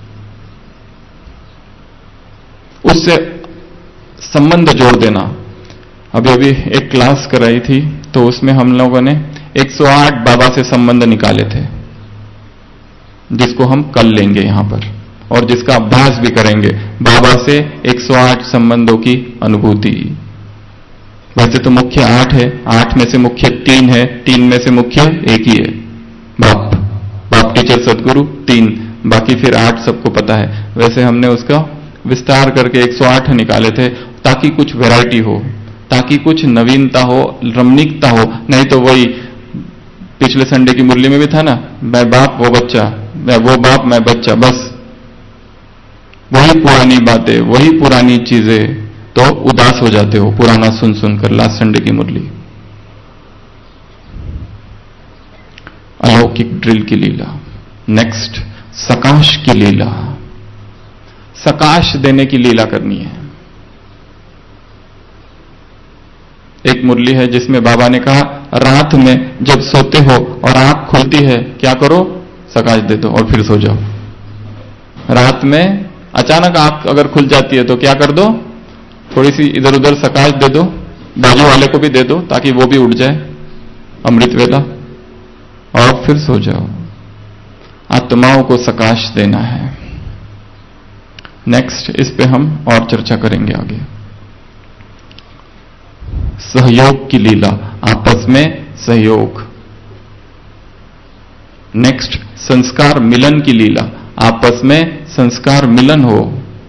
उससे संबंध जोड़ देना। अभी अभी एक क्लास कराई थी, तो उसमें हम लोगों ने एक सौ आठ बाबा से संबंध निकाले थे, जिसको हम कल लेंगे यहां पर, और जिसका अभ्यास भी करेंगे। बाबा से एक सौ आठ संबंधों की अनुभूति। वैसे तो मुख्य आठ है, आठ में से मुख्य तीन है, तीन में से मुख्य एक ही है, बाप बाप टीचर सदगुरु तीन, बाकी फिर आठ सबको पता है। वैसे हमने उसका विस्तार करके एक सौ आठ निकाले थे, ताकि कुछ वैरायटी हो, ताकि कुछ नवीनता हो, रमणीकता हो। नहीं तो वही पिछले संडे की मुरली में भी था ना, मैं बाप वो बच्चा, मैं वो बाप मैं बच्चा, बस वही पुरानी बातें, वही पुरानी चीजें, तो उदास हो जाते हो पुराना सुन सुनकर। लास्ट संडे की मुरली। अलौकिक ड्रिल की लीला। नेक्स्ट, सकाश की लीला। सकाश देने की लीला करनी है। एक मुरली है जिसमें बाबा ने कहा, रात में जब सोते हो और आंख खुलती है, क्या करो? सकाश दे दो और फिर सो जाओ। रात में अचानक आंख अगर खुल जाती है तो क्या कर दो? थोड़ी सी इधर उधर सकाश दे दो, बाजू वाले को भी दे दो, ताकि वो भी उठ जाए अमृत वेला, और फिर सो जाओ। आत्माओं को सकाश देना है। नेक्स्ट, इस पे हम और चर्चा करेंगे आगे। सहयोग की लीला, आपस में सहयोग। नेक्स्ट, संस्कार मिलन की लीला, आपस में संस्कार मिलन हो।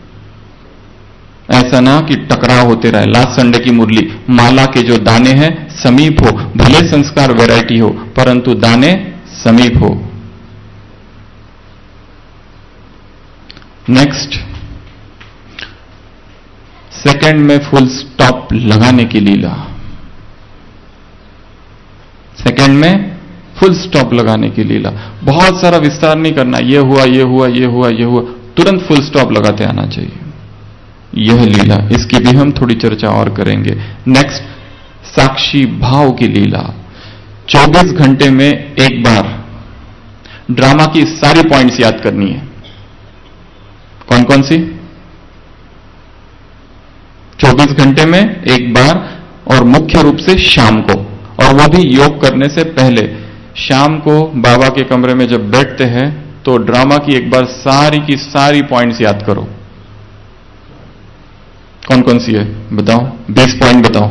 ऐसा ना कि टकराव होते रहे। लास्ट संडे की मुरली, माला के जो दाने हैं समीप हो, भले संस्कार वैरायटी हो, परंतु दाने समीप हो। नेक्स्ट, सेकंड में फुल स्टॉप लगाने की लीला। सेकंड में फुल स्टॉप लगाने की लीला। बहुत सारा विस्तार नहीं करना, ये हुआ ये हुआ ये हुआ ये हुआ, तुरंत फुल स्टॉप लगाते आना चाहिए। यह लीला, इसकी भी हम थोड़ी चर्चा और करेंगे। नेक्स्ट, साक्षी भाव की लीला। चौबीस घंटे में एक बार ड्रामा की सारी पॉइंट्स याद करनी है। कौन कौन सी? चौबीस घंटे में एक बार, और मुख्य रूप से शाम को, और वो भी योग करने से पहले। शाम को बाबा के कमरे में जब बैठते हैं तो ड्रामा की एक बार सारी की सारी पॉइंट्स याद करो। कौन कौन सी है बताओ? बीस पॉइंट बताओ,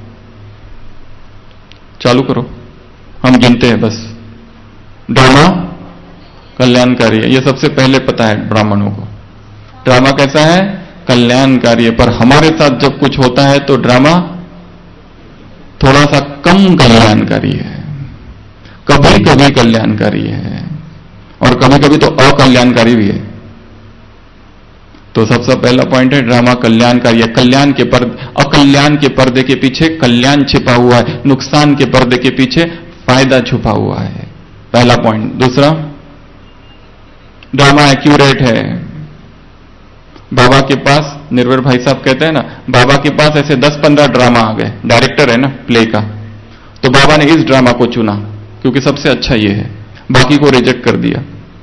चालू करो, हम गिनते हैं बस। ड्रामा कल्याणकारी है, यह सबसे पहले पता है ब्राह्मणों को। ड्रामा कैसा है? कल्याणकारी है। पर हमारे साथ जब कुछ होता है तो ड्रामा थोड़ा सा कम कल्याणकारी है, कभी कभी कल्याणकारी है, और कभी कभी तो अकल्याणकारी भी है। तो सबसे पहला पॉइंट है, ड्रामा कल्याणकारी है। कल्याण के पर्दे, अकल्याण के पर्दे के पीछे कल्याण छिपा हुआ है, नुकसान के पर्दे के पीछे फायदा छुपा हुआ है। पहला पॉइंट। दूसरा, ड्रामा एक्यूरेट है। बाबा के पास, निर्भर भाई साहब कहते हैं ना, बाबा के पास ऐसे दस पंद्रह ड्रामा आ गए, डायरेक्टर है ना प्ले का, तो बाबा ने इस ड्रामा को चुना क्योंकि सबसे अच्छा ये है, बाकी को रिजेक्ट कर दिया।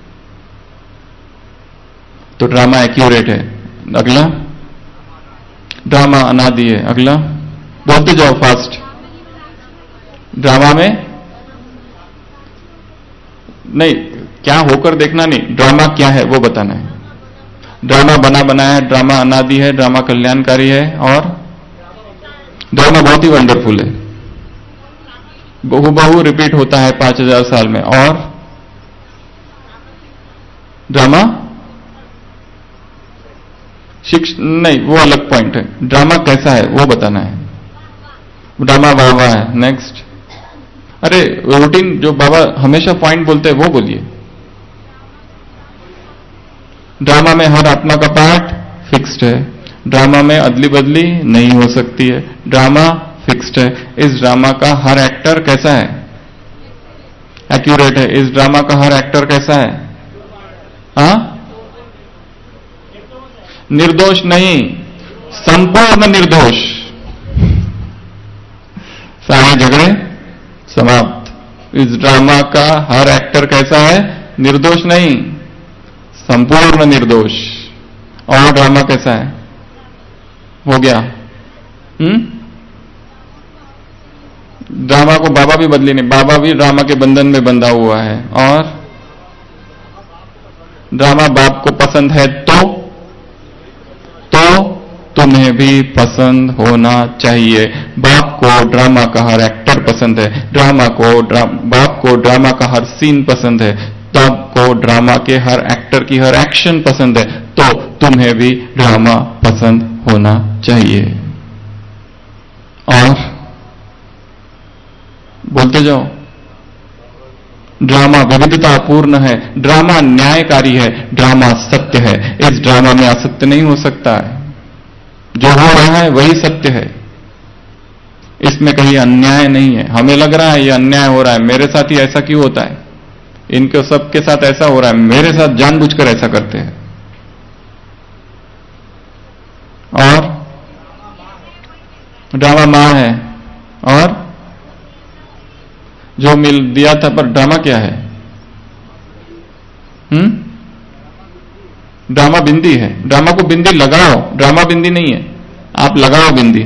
तो ड्रामा एक्यूरेट है। अगला, ड्रामा अनादि है। अगला, बोलते जाओ फास्ट। ड्रामा में नहीं, क्या होकर देखना नहीं, ड्रामा क्या है वो बताना है। ड्रामा बना बनाया है, ड्रामा अनादि है, ड्रामा कल्याणकारी है, और ड्रामा बहुत ही वंडरफुल है, बहु रिपीट होता है पांच हजार साल में। और ड्रामा शिक्ष नहीं, वो अलग पॉइंट है। ड्रामा कैसा है वो बताना है। ड्रामा वाह वाह है। नेक्स्ट। अरे रूटीन जो बाबा हमेशा पॉइंट बोलते हैं वो बोलिए। ड्रामा में हर आत्मा का पार्ट फिक्स्ड है। ड्रामा में अदली बदली नहीं हो सकती है। ड्रामा फिक्स्ड है। इस ड्रामा का हर एक्टर कैसा है? एक्यूरेट है। इस ड्रामा का हर एक्टर कैसा है? हाँ, निर्दोष नहीं, संपूर्ण निर्दोष। सारे झगड़े समाप्त। इस ड्रामा का हर एक्टर कैसा है? निर्दोष नहीं, संपूर्ण निर्दोष। और ड्रामा कैसा है? हो गया। हम्म ड्रामा को बाबा भी बदली नहीं, बाबा भी ड्रामा के बंधन में बंधा हुआ है। और ड्रामा बाप को पसंद है तो तो तुम्हें भी पसंद होना चाहिए। बाप को ड्रामा का हर एक्टर पसंद है। ड्रामा को ड्रा, बाप को ड्रामा का हर सीन पसंद है। तब को ड्रामा के हर एक्टर की हर एक्शन पसंद है। तो तुम्हें भी ड्रामा पसंद होना चाहिए। और बोलते जाओ। ड्रामा विविधतापूर्ण है। ड्रामा न्यायकारी है। ड्रामा सत्य है। इस ड्रामा में असत्य नहीं हो सकता है। जो हो रहा है वही सत्य है। इसमें कहीं अन्याय नहीं है। हमें लग रहा है ये अन्याय हो रहा है, मेरे साथ ही ऐसा क्यों होता है, इनके सबके साथ ऐसा हो रहा है, मेरे साथ जानबूझकर ऐसा करते हैं। और ड्रामा मां है। और जो मिल दिया था, पर ड्रामा क्या है? हम्म ड्रामा बिंदी है। ड्रामा को बिंदी लगाओ, ड्रामा बिंदी नहीं है, आप लगाओ बिंदी।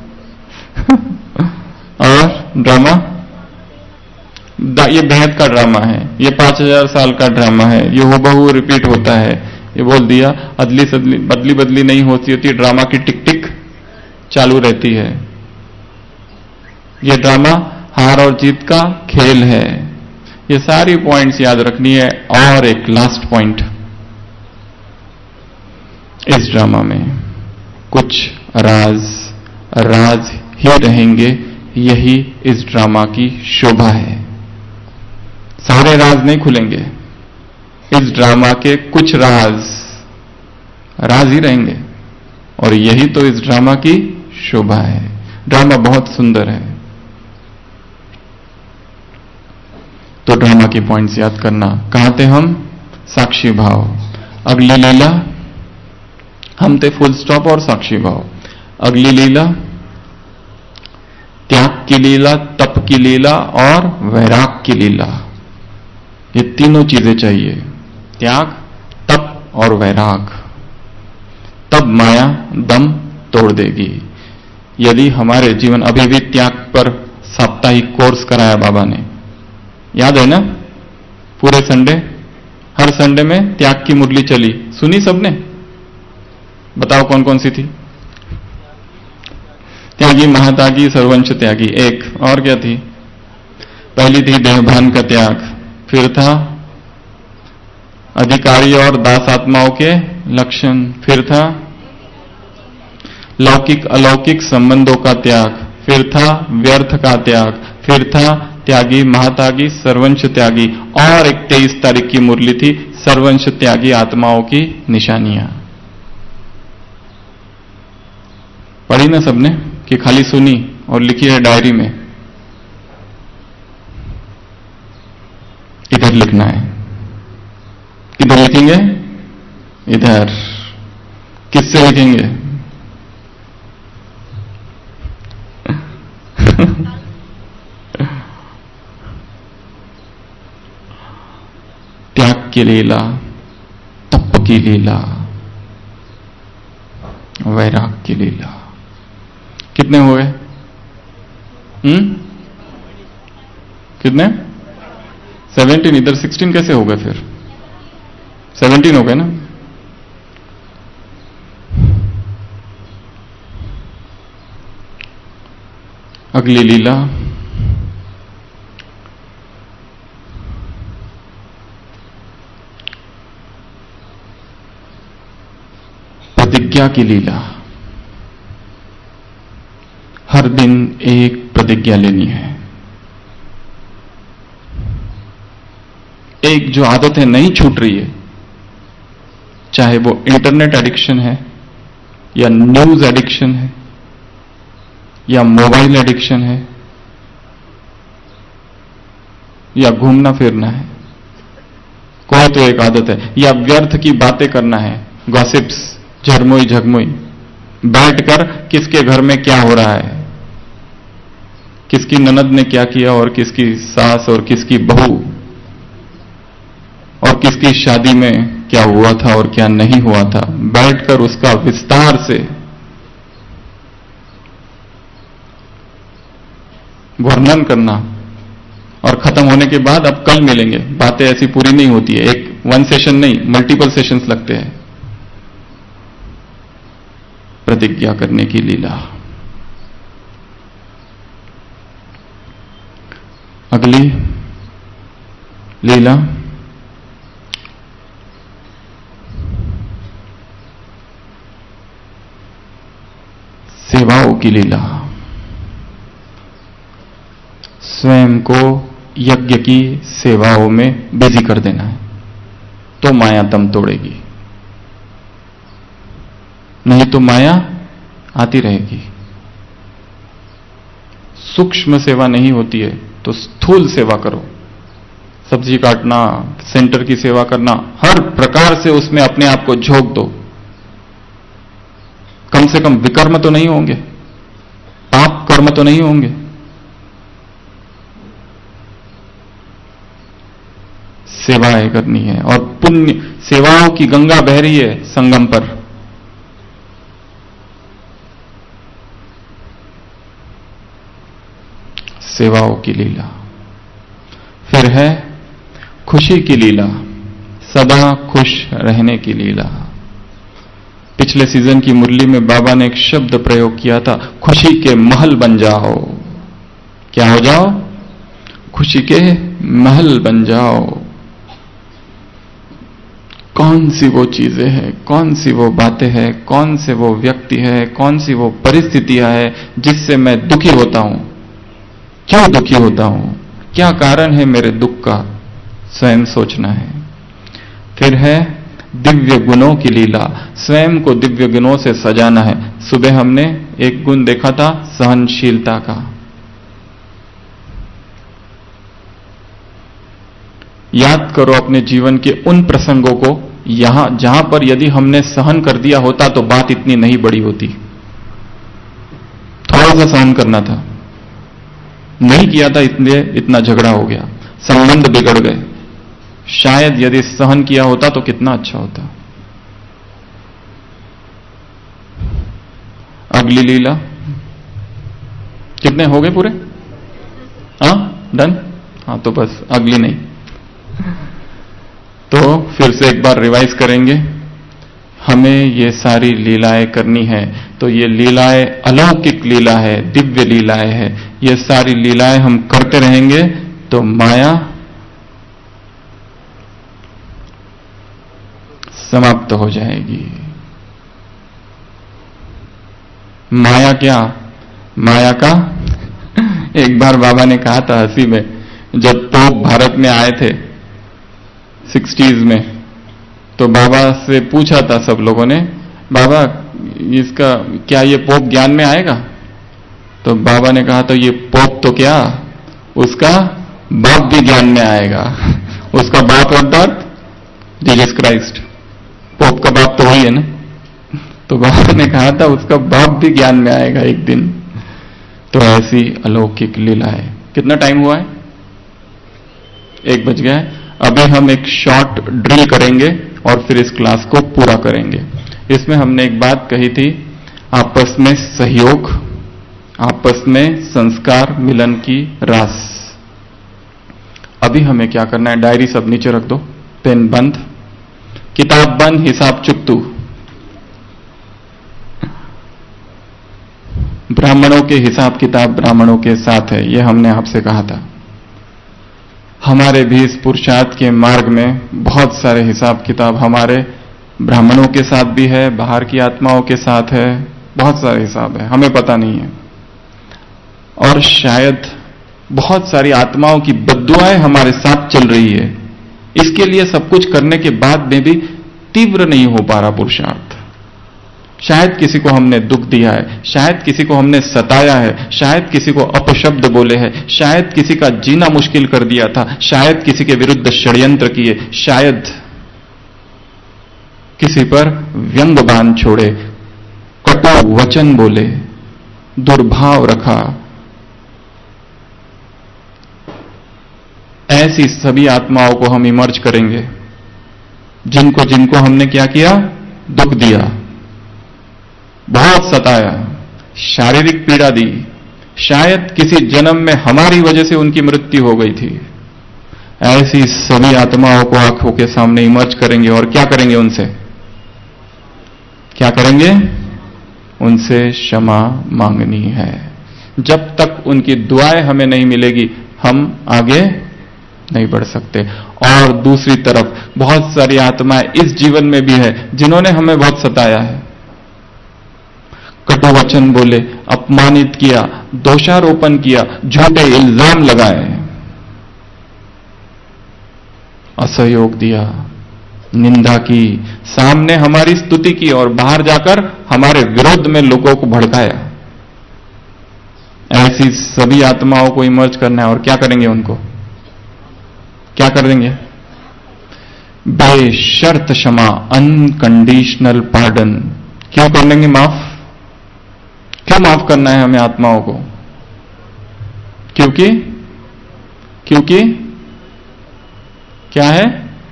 और ड्रामा, ये बेहद का ड्रामा है, ये पांच हजार साल का ड्रामा है, ये हूबहू रिपीट होता है। ये बोल दिया, अदली सदली बदली बदली नहीं होती होती, ड्रामा की टिक टिक चालू रहती है। ये ड्रामा हार और जीत का खेल है। ये सारी पॉइंट्स याद रखनी है। और एक लास्ट पॉइंट, इस ड्रामा में कुछ राज राज ही रहेंगे, यही इस ड्रामा की शोभा है। सारे राज नहीं खुलेंगे, इस ड्रामा के कुछ राज राज ही रहेंगे, और यही तो इस ड्रामा की शोभा है। ड्रामा बहुत सुंदर है। तो ड्रामा की पॉइंट्स याद करना। कहां थे हम? साक्षी भाव। अगली लीला, हम थे फुल स्टॉप और साक्षी भाव। अगली लीला त्याग की लीला, तप की लीला और वैराग की लीला। ये तीनों चीजें चाहिए, त्याग, तप और वैराग। तब माया दम तोड़ देगी। यदि हमारे जीवन, अभी भी त्याग पर साप्ताहिक कोर्स कराया बाबा ने, याद है ना? पूरे संडे, हर संडे में त्याग की मुरली चली, सुनी सबने? बताओ कौन कौन सी थी? त्यागी, महातागी, सर्वंश त्यागी। एक और क्या थी? पहली थी देहभान का त्याग, फिर था अधिकारी और दास आत्माओं के लक्षण, फिर था लौकिक अलौकिक संबंधों का त्याग, फिर था व्यर्थ का त्याग, फिर था त्यागी, महातागी, सर्वंश त्यागी। और एक तेईस तारीख की मुरली थी सर्वंश त्यागी आत्माओं की निशानियां। पढ़ी ना सबने कि खाली सुनी और लिखी है डायरी में? इधर लिखना है। किधर लिखेंगे? इधर। किससे लिखेंगे? त्याग की लीला, तप की लीला, वैराग की लीला। कितने हुए? हम्म कितने? सेवेंटीन। इधर सिक्सटीन कैसे हो गए फिर? सेवेंटीन हो गए ना? अगली लीला प्रतिज्ञा प्रतिज्ञा की लीला। हर दिन एक प्रतिज्ञा लेनी है। एक जो आदतें नहीं छूट रही है, चाहे वो इंटरनेट एडिक्शन है या न्यूज एडिक्शन है या मोबाइल एडिक्शन है या घूमना फिरना है, कोई तो एक आदत है, या व्यर्थ की बातें करना है, गॉसिप्स, झरमोई झगमोई, बैठकर किसके घर में क्या हो रहा है, किसकी ननद ने क्या किया और किसकी सास और किसकी बहू, और किसकी शादी में क्या हुआ था और क्या नहीं हुआ था, बैठकर उसका विस्तार से वर्णन करना, और खत्म होने के बाद अब कल मिलेंगे, बातें ऐसी पूरी नहीं होती है, एक वन सेशन नहीं, मल्टीपल सेशंस लगते हैं। प्रतिज्ञा करने की लीला। अगली लीला सेवाओं की लीला। स्वयं को यज्ञ की सेवाओं में बिजी कर देना है, तो माया दम तोड़ेगी, नहीं तो माया आती रहेगी। सूक्ष्म सेवा नहीं होती है तो स्थूल सेवा करो, सब्जी काटना, सेंटर की सेवा करना, हर प्रकार से उसमें अपने आप को झोंक दो। कम से कम विकर्म तो नहीं होंगे, पाप कर्म तो नहीं होंगे। सेवाएं करनी है, और पुण्य सेवाओं की गंगा बह रही है संगम पर। सेवाओं की लीला। फिर है खुशी की लीला, सदा खुश रहने की लीला। पिछले सीजन की मुरली में बाबा ने एक शब्द प्रयोग किया था, खुशी के महल बन जाओ। क्या हो जाओ? खुशी के महल बन जाओ। कौन सी वो चीजें हैं, कौन सी वो बातें हैं, कौन से वो व्यक्ति है, कौन सी वो परिस्थितियां हैं जिससे मैं दुखी होता हूं? क्यों दुखी होता हूं? क्या कारण है मेरे दुख का? स्वयं सोचना है। फिर है दिव्य गुणों की लीला, स्वयं को दिव्य गुणों से सजाना है। सुबह हमने एक गुण देखा था, सहनशीलता का। याद करो अपने जीवन के उन प्रसंगों को, यहां जहां पर यदि हमने सहन कर दिया होता तो बात इतनी नहीं बड़ी होती। थोड़ा सा सहन करना था, नहीं किया था इसलिए इतना झगड़ा हो गया, संबंध बिगड़ गए। शायद यदि सहन किया होता तो कितना अच्छा होता। अगली लीला। कितने हो गए पूरे? हाँ, डन। हाँ, तो बस अगली नहीं। तो फिर से एक बार रिवाइज करेंगे। हमें ये सारी लीलाएं करनी है, तो ये लीलाएं अलौकिक लीला है, दिव्य लीलाएं है। ये सारी लीलाएं हम करते रहेंगे तो माया समाप्त हो जाएगी। माया क्या? माया का एक बार बाबा ने कहा था हंसी में, जब पोप भारत में आए थे सिक्सटीज में, तो बाबा से पूछा था सब लोगों ने, बाबा इसका क्या ये पोप ज्ञान में आएगा? तो बाबा ने कहा, तो ये पोप तो क्या, उसका बाप भी ज्ञान में आएगा। उसका बाप अर्थात जीसस क्राइस्ट। पोप का बाप तो वही है ना। तो बाबा ने कहा था उसका बाप भी ज्ञान में आएगा एक दिन। तो ऐसी अलौकिक लीला है। कितना टाइम हुआ है? एक बज गया है। अभी हम एक शॉर्ट ड्रिल करेंगे और फिर इस क्लास को पूरा करेंगे। इसमें हमने एक बात कही थी, आपस में सहयोग, आपस में संस्कार मिलन की रास। अभी हमें क्या करना है? डायरी सब नीचे रख दो, पेन बंद, किताब बंद, हिसाब चुकतू। ब्राह्मणों के हिसाब किताब ब्राह्मणों के साथ है, यह हमने आपसे कहा था। हमारे भी इस पुरुषार्थ के मार्ग में बहुत सारे हिसाब किताब हमारे ब्राह्मणों के साथ भी है, बाहर की आत्माओं के साथ है, बहुत सारे हिसाब है, हमें पता नहीं है। और शायद बहुत सारी आत्माओं की बद्दुआएं हमारे साथ चल रही है, इसके लिए सब कुछ करने के बाद में भी तीव्र नहीं हो पा रहा पुरुषार्थ। शायद किसी को हमने दुख दिया है, शायद किसी को हमने सताया है, शायद किसी को अपशब्द बोले हैं, शायद किसी का जीना मुश्किल कर दिया था, शायद किसी के विरुद्ध षड्यंत्र किए, शायद किसी पर व्यंग बाण छोड़े, कटु वचन बोले, दुर्भाव रखा। ऐसी सभी आत्माओं को हम इमर्ज करेंगे जिनको जिनको हमने क्या किया, दुख दिया, बहुत सताया, शारीरिक पीड़ा दी, शायद किसी जन्म में हमारी वजह से उनकी मृत्यु हो गई थी। ऐसी सभी आत्माओं को आंखों के सामने इमर्ज करेंगे और क्या करेंगे, उनसे क्या करेंगे, उनसे क्षमा मांगनी है। जब तक उनकी दुआएं हमें नहीं मिलेगी हम आगे नहीं बढ़ सकते। और दूसरी तरफ बहुत सारी आत्माएं इस जीवन में भी है जिन्होंने हमें बहुत सताया है, कटु वचन बोले, अपमानित किया, दोषारोपण किया, झूठे इल्जाम लगाए, असहयोग दिया, निंदा की, सामने हमारी स्तुति की और बाहर जाकर हमारे विरोध में लोगों को भड़काया। ऐसी सभी आत्माओं को इमर्ज करना है और क्या करेंगे, उनको क्या कर देंगे, बेशर्त क्षमा, अनकंडीशनल पार्डन। क्यों कर लेंगे माफ, क्यों माफ करना है हमें आत्माओं को, क्योंकि क्योंकि क्या है,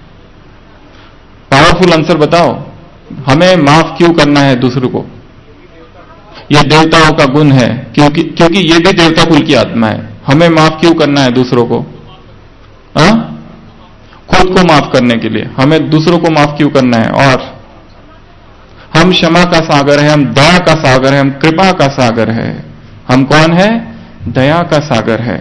पावरफुल आंसर बताओ, हमें माफ क्यों करना है दूसरों को, यह देवताओं का गुण है, क्योंकि क्योंकि ये भी देवता कुल की आत्मा है। हमें माफ क्यों करना है दूसरों को, हा? खुद को माफ करने के लिए, हमें दूसरों को माफ क्यों करना है। और हम क्षमा का सागर है, हम दया का सागर है, हम कृपा का सागर है। हम कौन है, दया का सागर है।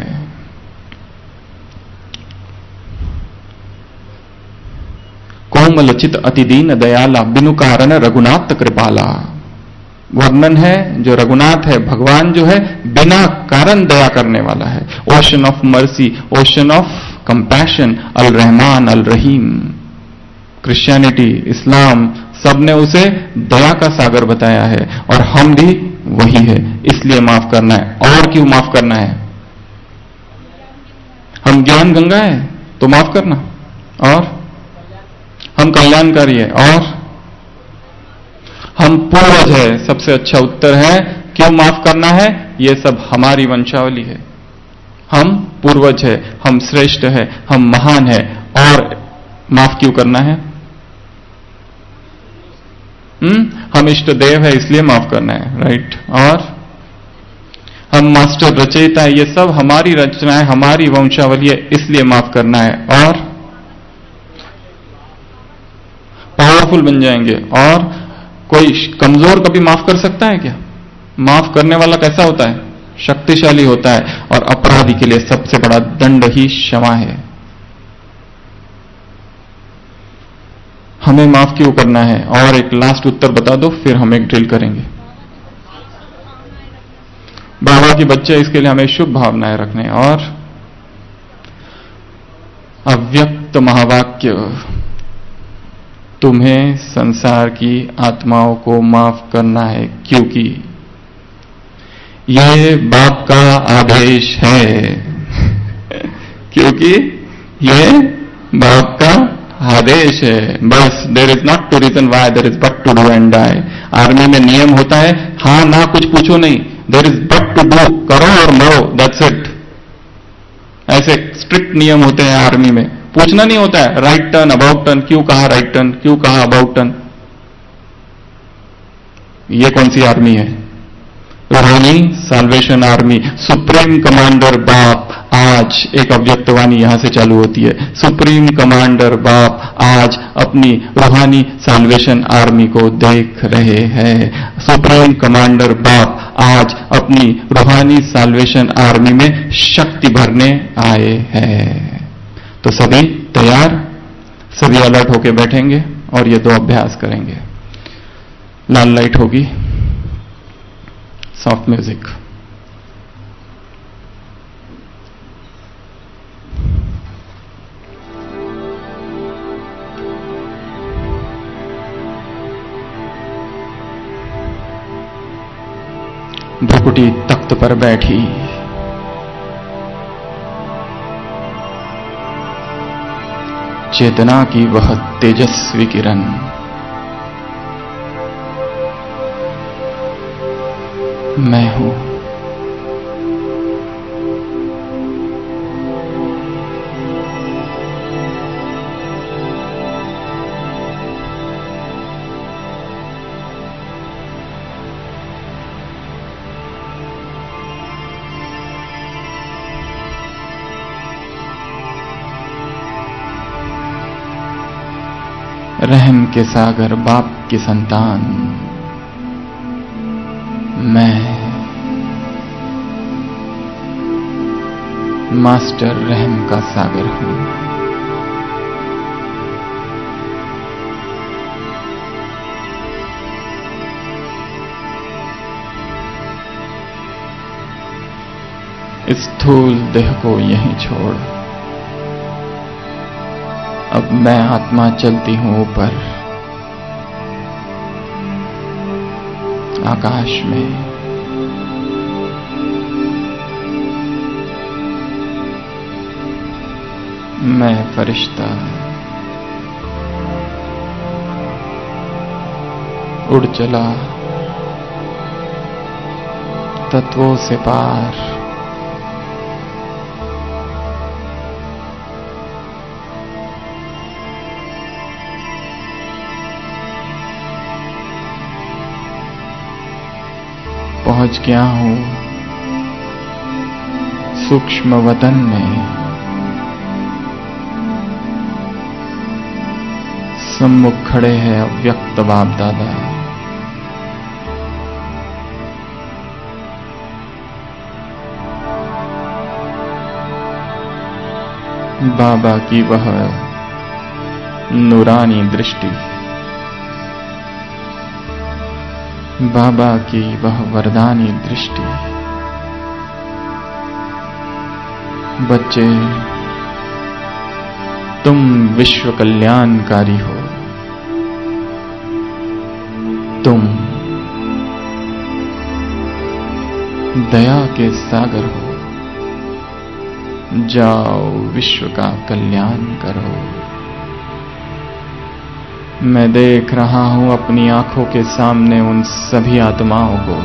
कोमलचित अतिदीन दयाला, बिनु कारण रघुनाथ कृपाला। वर्णन है जो रघुनाथ है, भगवान जो है बिना कारण दया करने वाला है। Ocean of mercy, ocean of compassion, अल रहमान अल रहीम। क्रिश्चियनिटी, इस्लाम, सबने उसे दया का सागर बताया है और हम भी वही है, इसलिए माफ करना है। और क्यों माफ करना है, हम ज्ञान गंगा है तो माफ करना, और हम कल्याणकारी है, और हम पूर्वज है। सबसे अच्छा उत्तर है क्यों माफ करना है, ये सब हमारी वंशावली है। हम पूर्वज है, हम श्रेष्ठ है, हम महान है, और माफ क्यों करना है, हम्म हम इष्ट देव है इसलिए माफ करना है, राइट। और हम मास्टर रचयिता है, ये सब हमारी रचना है, हमारी वंशावली है, इसलिए माफ करना है। और पावरफुल बन जाएंगे। और कोई कमजोर कभी माफ कर सकता है क्या, माफ करने वाला कैसा होता है, शक्तिशाली होता है। और अपराधी के लिए सबसे बड़ा दंड ही क्षमा है। हमें माफ क्यों करना है, और एक लास्ट उत्तर बता दो, फिर हम एक ड्रिल करेंगे। बाबा के बच्चे, इसके लिए हमें शुभ भावनाएं रखने। और अव्यक्त महावाक्य, तुम्हें संसार की आत्माओं को माफ करना है क्योंकि यह बाप का आदेश है। क्योंकि यह बाप का आदेश है, बस। There is not to reason why, there is but to do and die. Army में नियम होता है, हां ना कुछ पूछो नहीं, there is but to do, करो और मरो, दैट्स इट। ऐसे स्ट्रिक्ट नियम होते हैं आर्मी में, पूछना नहीं होता है राइट टर्न, अबाउट टर्न, क्यों कहा राइट टर्न, क्यों कहा अबाउट टर्न। ये कौन सी आर्मी है, रूहानी साल्वेशन आर्मी। सुप्रीम कमांडर बाप, आज एक अव्यक्तवाणी यहां से चालू होती है। सुप्रीम कमांडर बाप आज अपनी रूहानी साल्वेशन आर्मी को देख रहे हैं। सुप्रीम कमांडर बाप आज अपनी रूहानी साल्वेशन आर्मी में शक्ति भरने आए हैं। तो सभी तैयार, सभी अलर्ट होके बैठेंगे और ये दो अभ्यास करेंगे। लाल लाइट होगी, सॉफ्ट म्यूजिक। भ्रुकुटी तख्त पर बैठी, चेतना की वह तेजस्वी किरण मैं हूं। रहम के सागर बाप की संतान मैं, मास्टर रहम का सागर हूं। इस स्थूल देह को यहीं छोड़, अब मैं आत्मा चलती हूं ऊपर आकाश में। मैं फरिश्ता उड़ चला तत्वों से पार, पहुंच गया हूं सूक्ष्म वतन में। सम्मुख खड़े हैं अव्यक्त बाप दादा। बाबा की वह नूरानी दृष्टि, बाबा की वह वरदानी दृष्टि। बच्चे, तुम विश्व कल्याणकारी हो, तुम दया के सागर हो। जाओ विश्व का कल्याण करो। मैं देख रहा हूं अपनी आंखों के सामने उन सभी आत्माओं को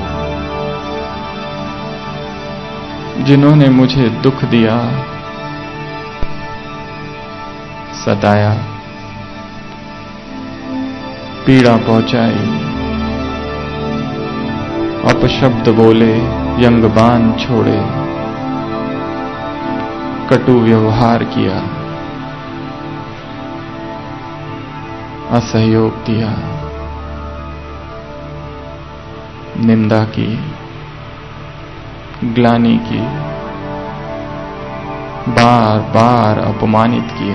जिन्होंने मुझे दुख दिया, सताया, पीड़ा पहुंचाई, अपशब्द बोले, यंगबान छोड़े, कटु व्यवहार किया, असहयोग दिया, निंदा की, ग्लानि की, बार बार अपमानित किया।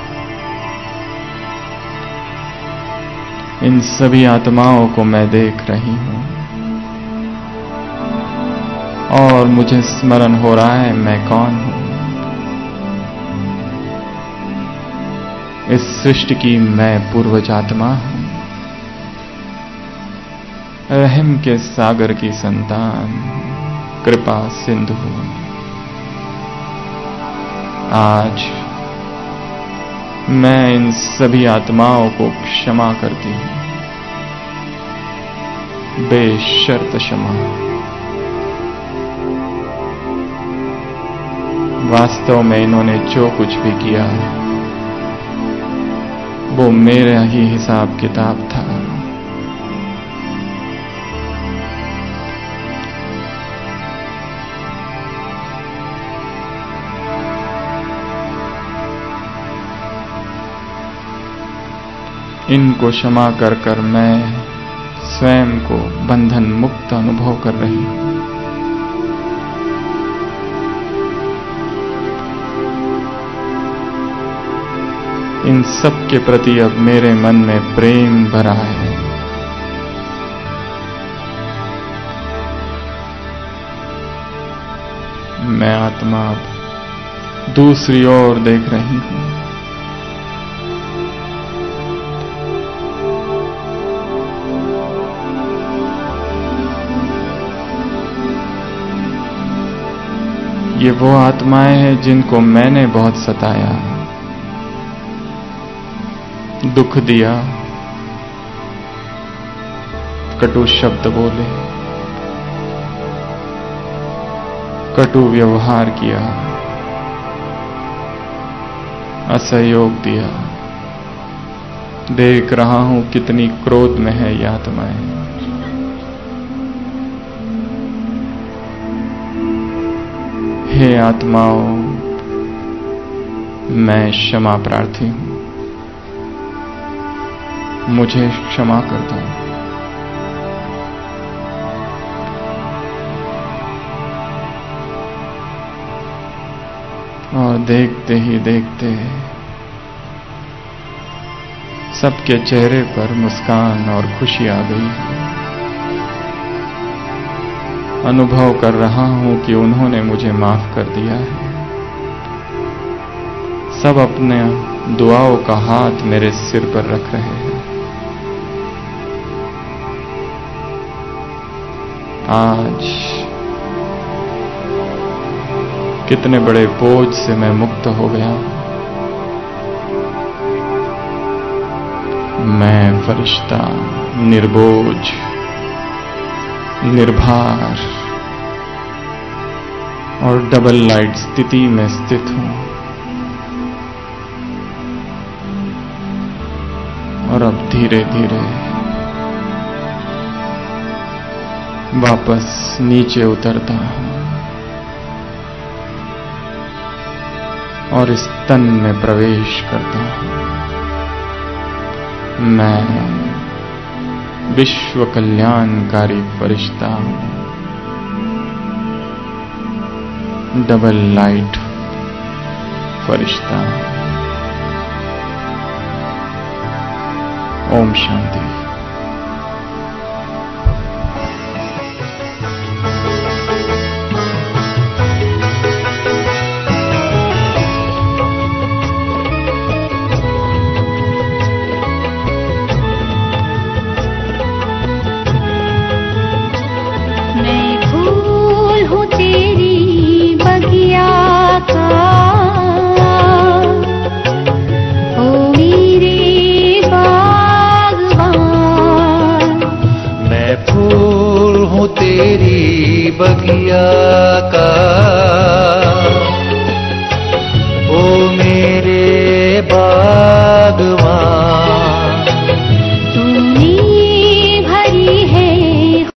इन सभी आत्माओं को मैं देख रही हूं और मुझे स्मरण हो रहा है मैं कौन हूं। इस सृष्टि की मैं पूर्वज आत्मा हूं, रहम के सागर की संतान, कृपा सिंधु हूं। आज मैं इन सभी आत्माओं को क्षमा करती हूं, बेशर्त क्षमा। वास्तव में इन्होंने जो कुछ भी किया वो मेरा ही हिसाब किताब था। इनको क्षमा कर कर मैं स्वयं को बंधन मुक्त अनुभव कर रही हूं। इन सब के प्रति अब मेरे मन में प्रेम भरा है। मैं आत्मा अब दूसरी ओर देख रही हूं। ये वो आत्माएं हैं जिनको मैंने बहुत सताया, दुख दिया, कटु शब्द बोले, कटु व्यवहार किया, असहयोग दिया। देख रहा हूं कितनी क्रोध में है ये आत्माएं। हे आत्माओं, मैं क्षमा प्रार्थी हूं, मुझे क्षमा कर दो। और देखते ही देखते सबके चेहरे पर मुस्कान और खुशी आ गई। अनुभव कर रहा हूं कि उन्होंने मुझे माफ कर दिया है। सब अपने दुआओं का हाथ मेरे सिर पर रख रहे हैं। आज कितने बड़े बोझ से मैं मुक्त हो गया। मैं फरिश्ता, निर्बोझ, निर्भर और डबल लाइट स्थिति में स्थित हूं। और अब धीरे धीरे वापस नीचे उतरता हूं और इस तन में प्रवेश करता हूं। मैं विश्व कल्याणकारी फरिश्ता हूं, डबल लाइट फरिश्ता। ओम शांति। बगिया का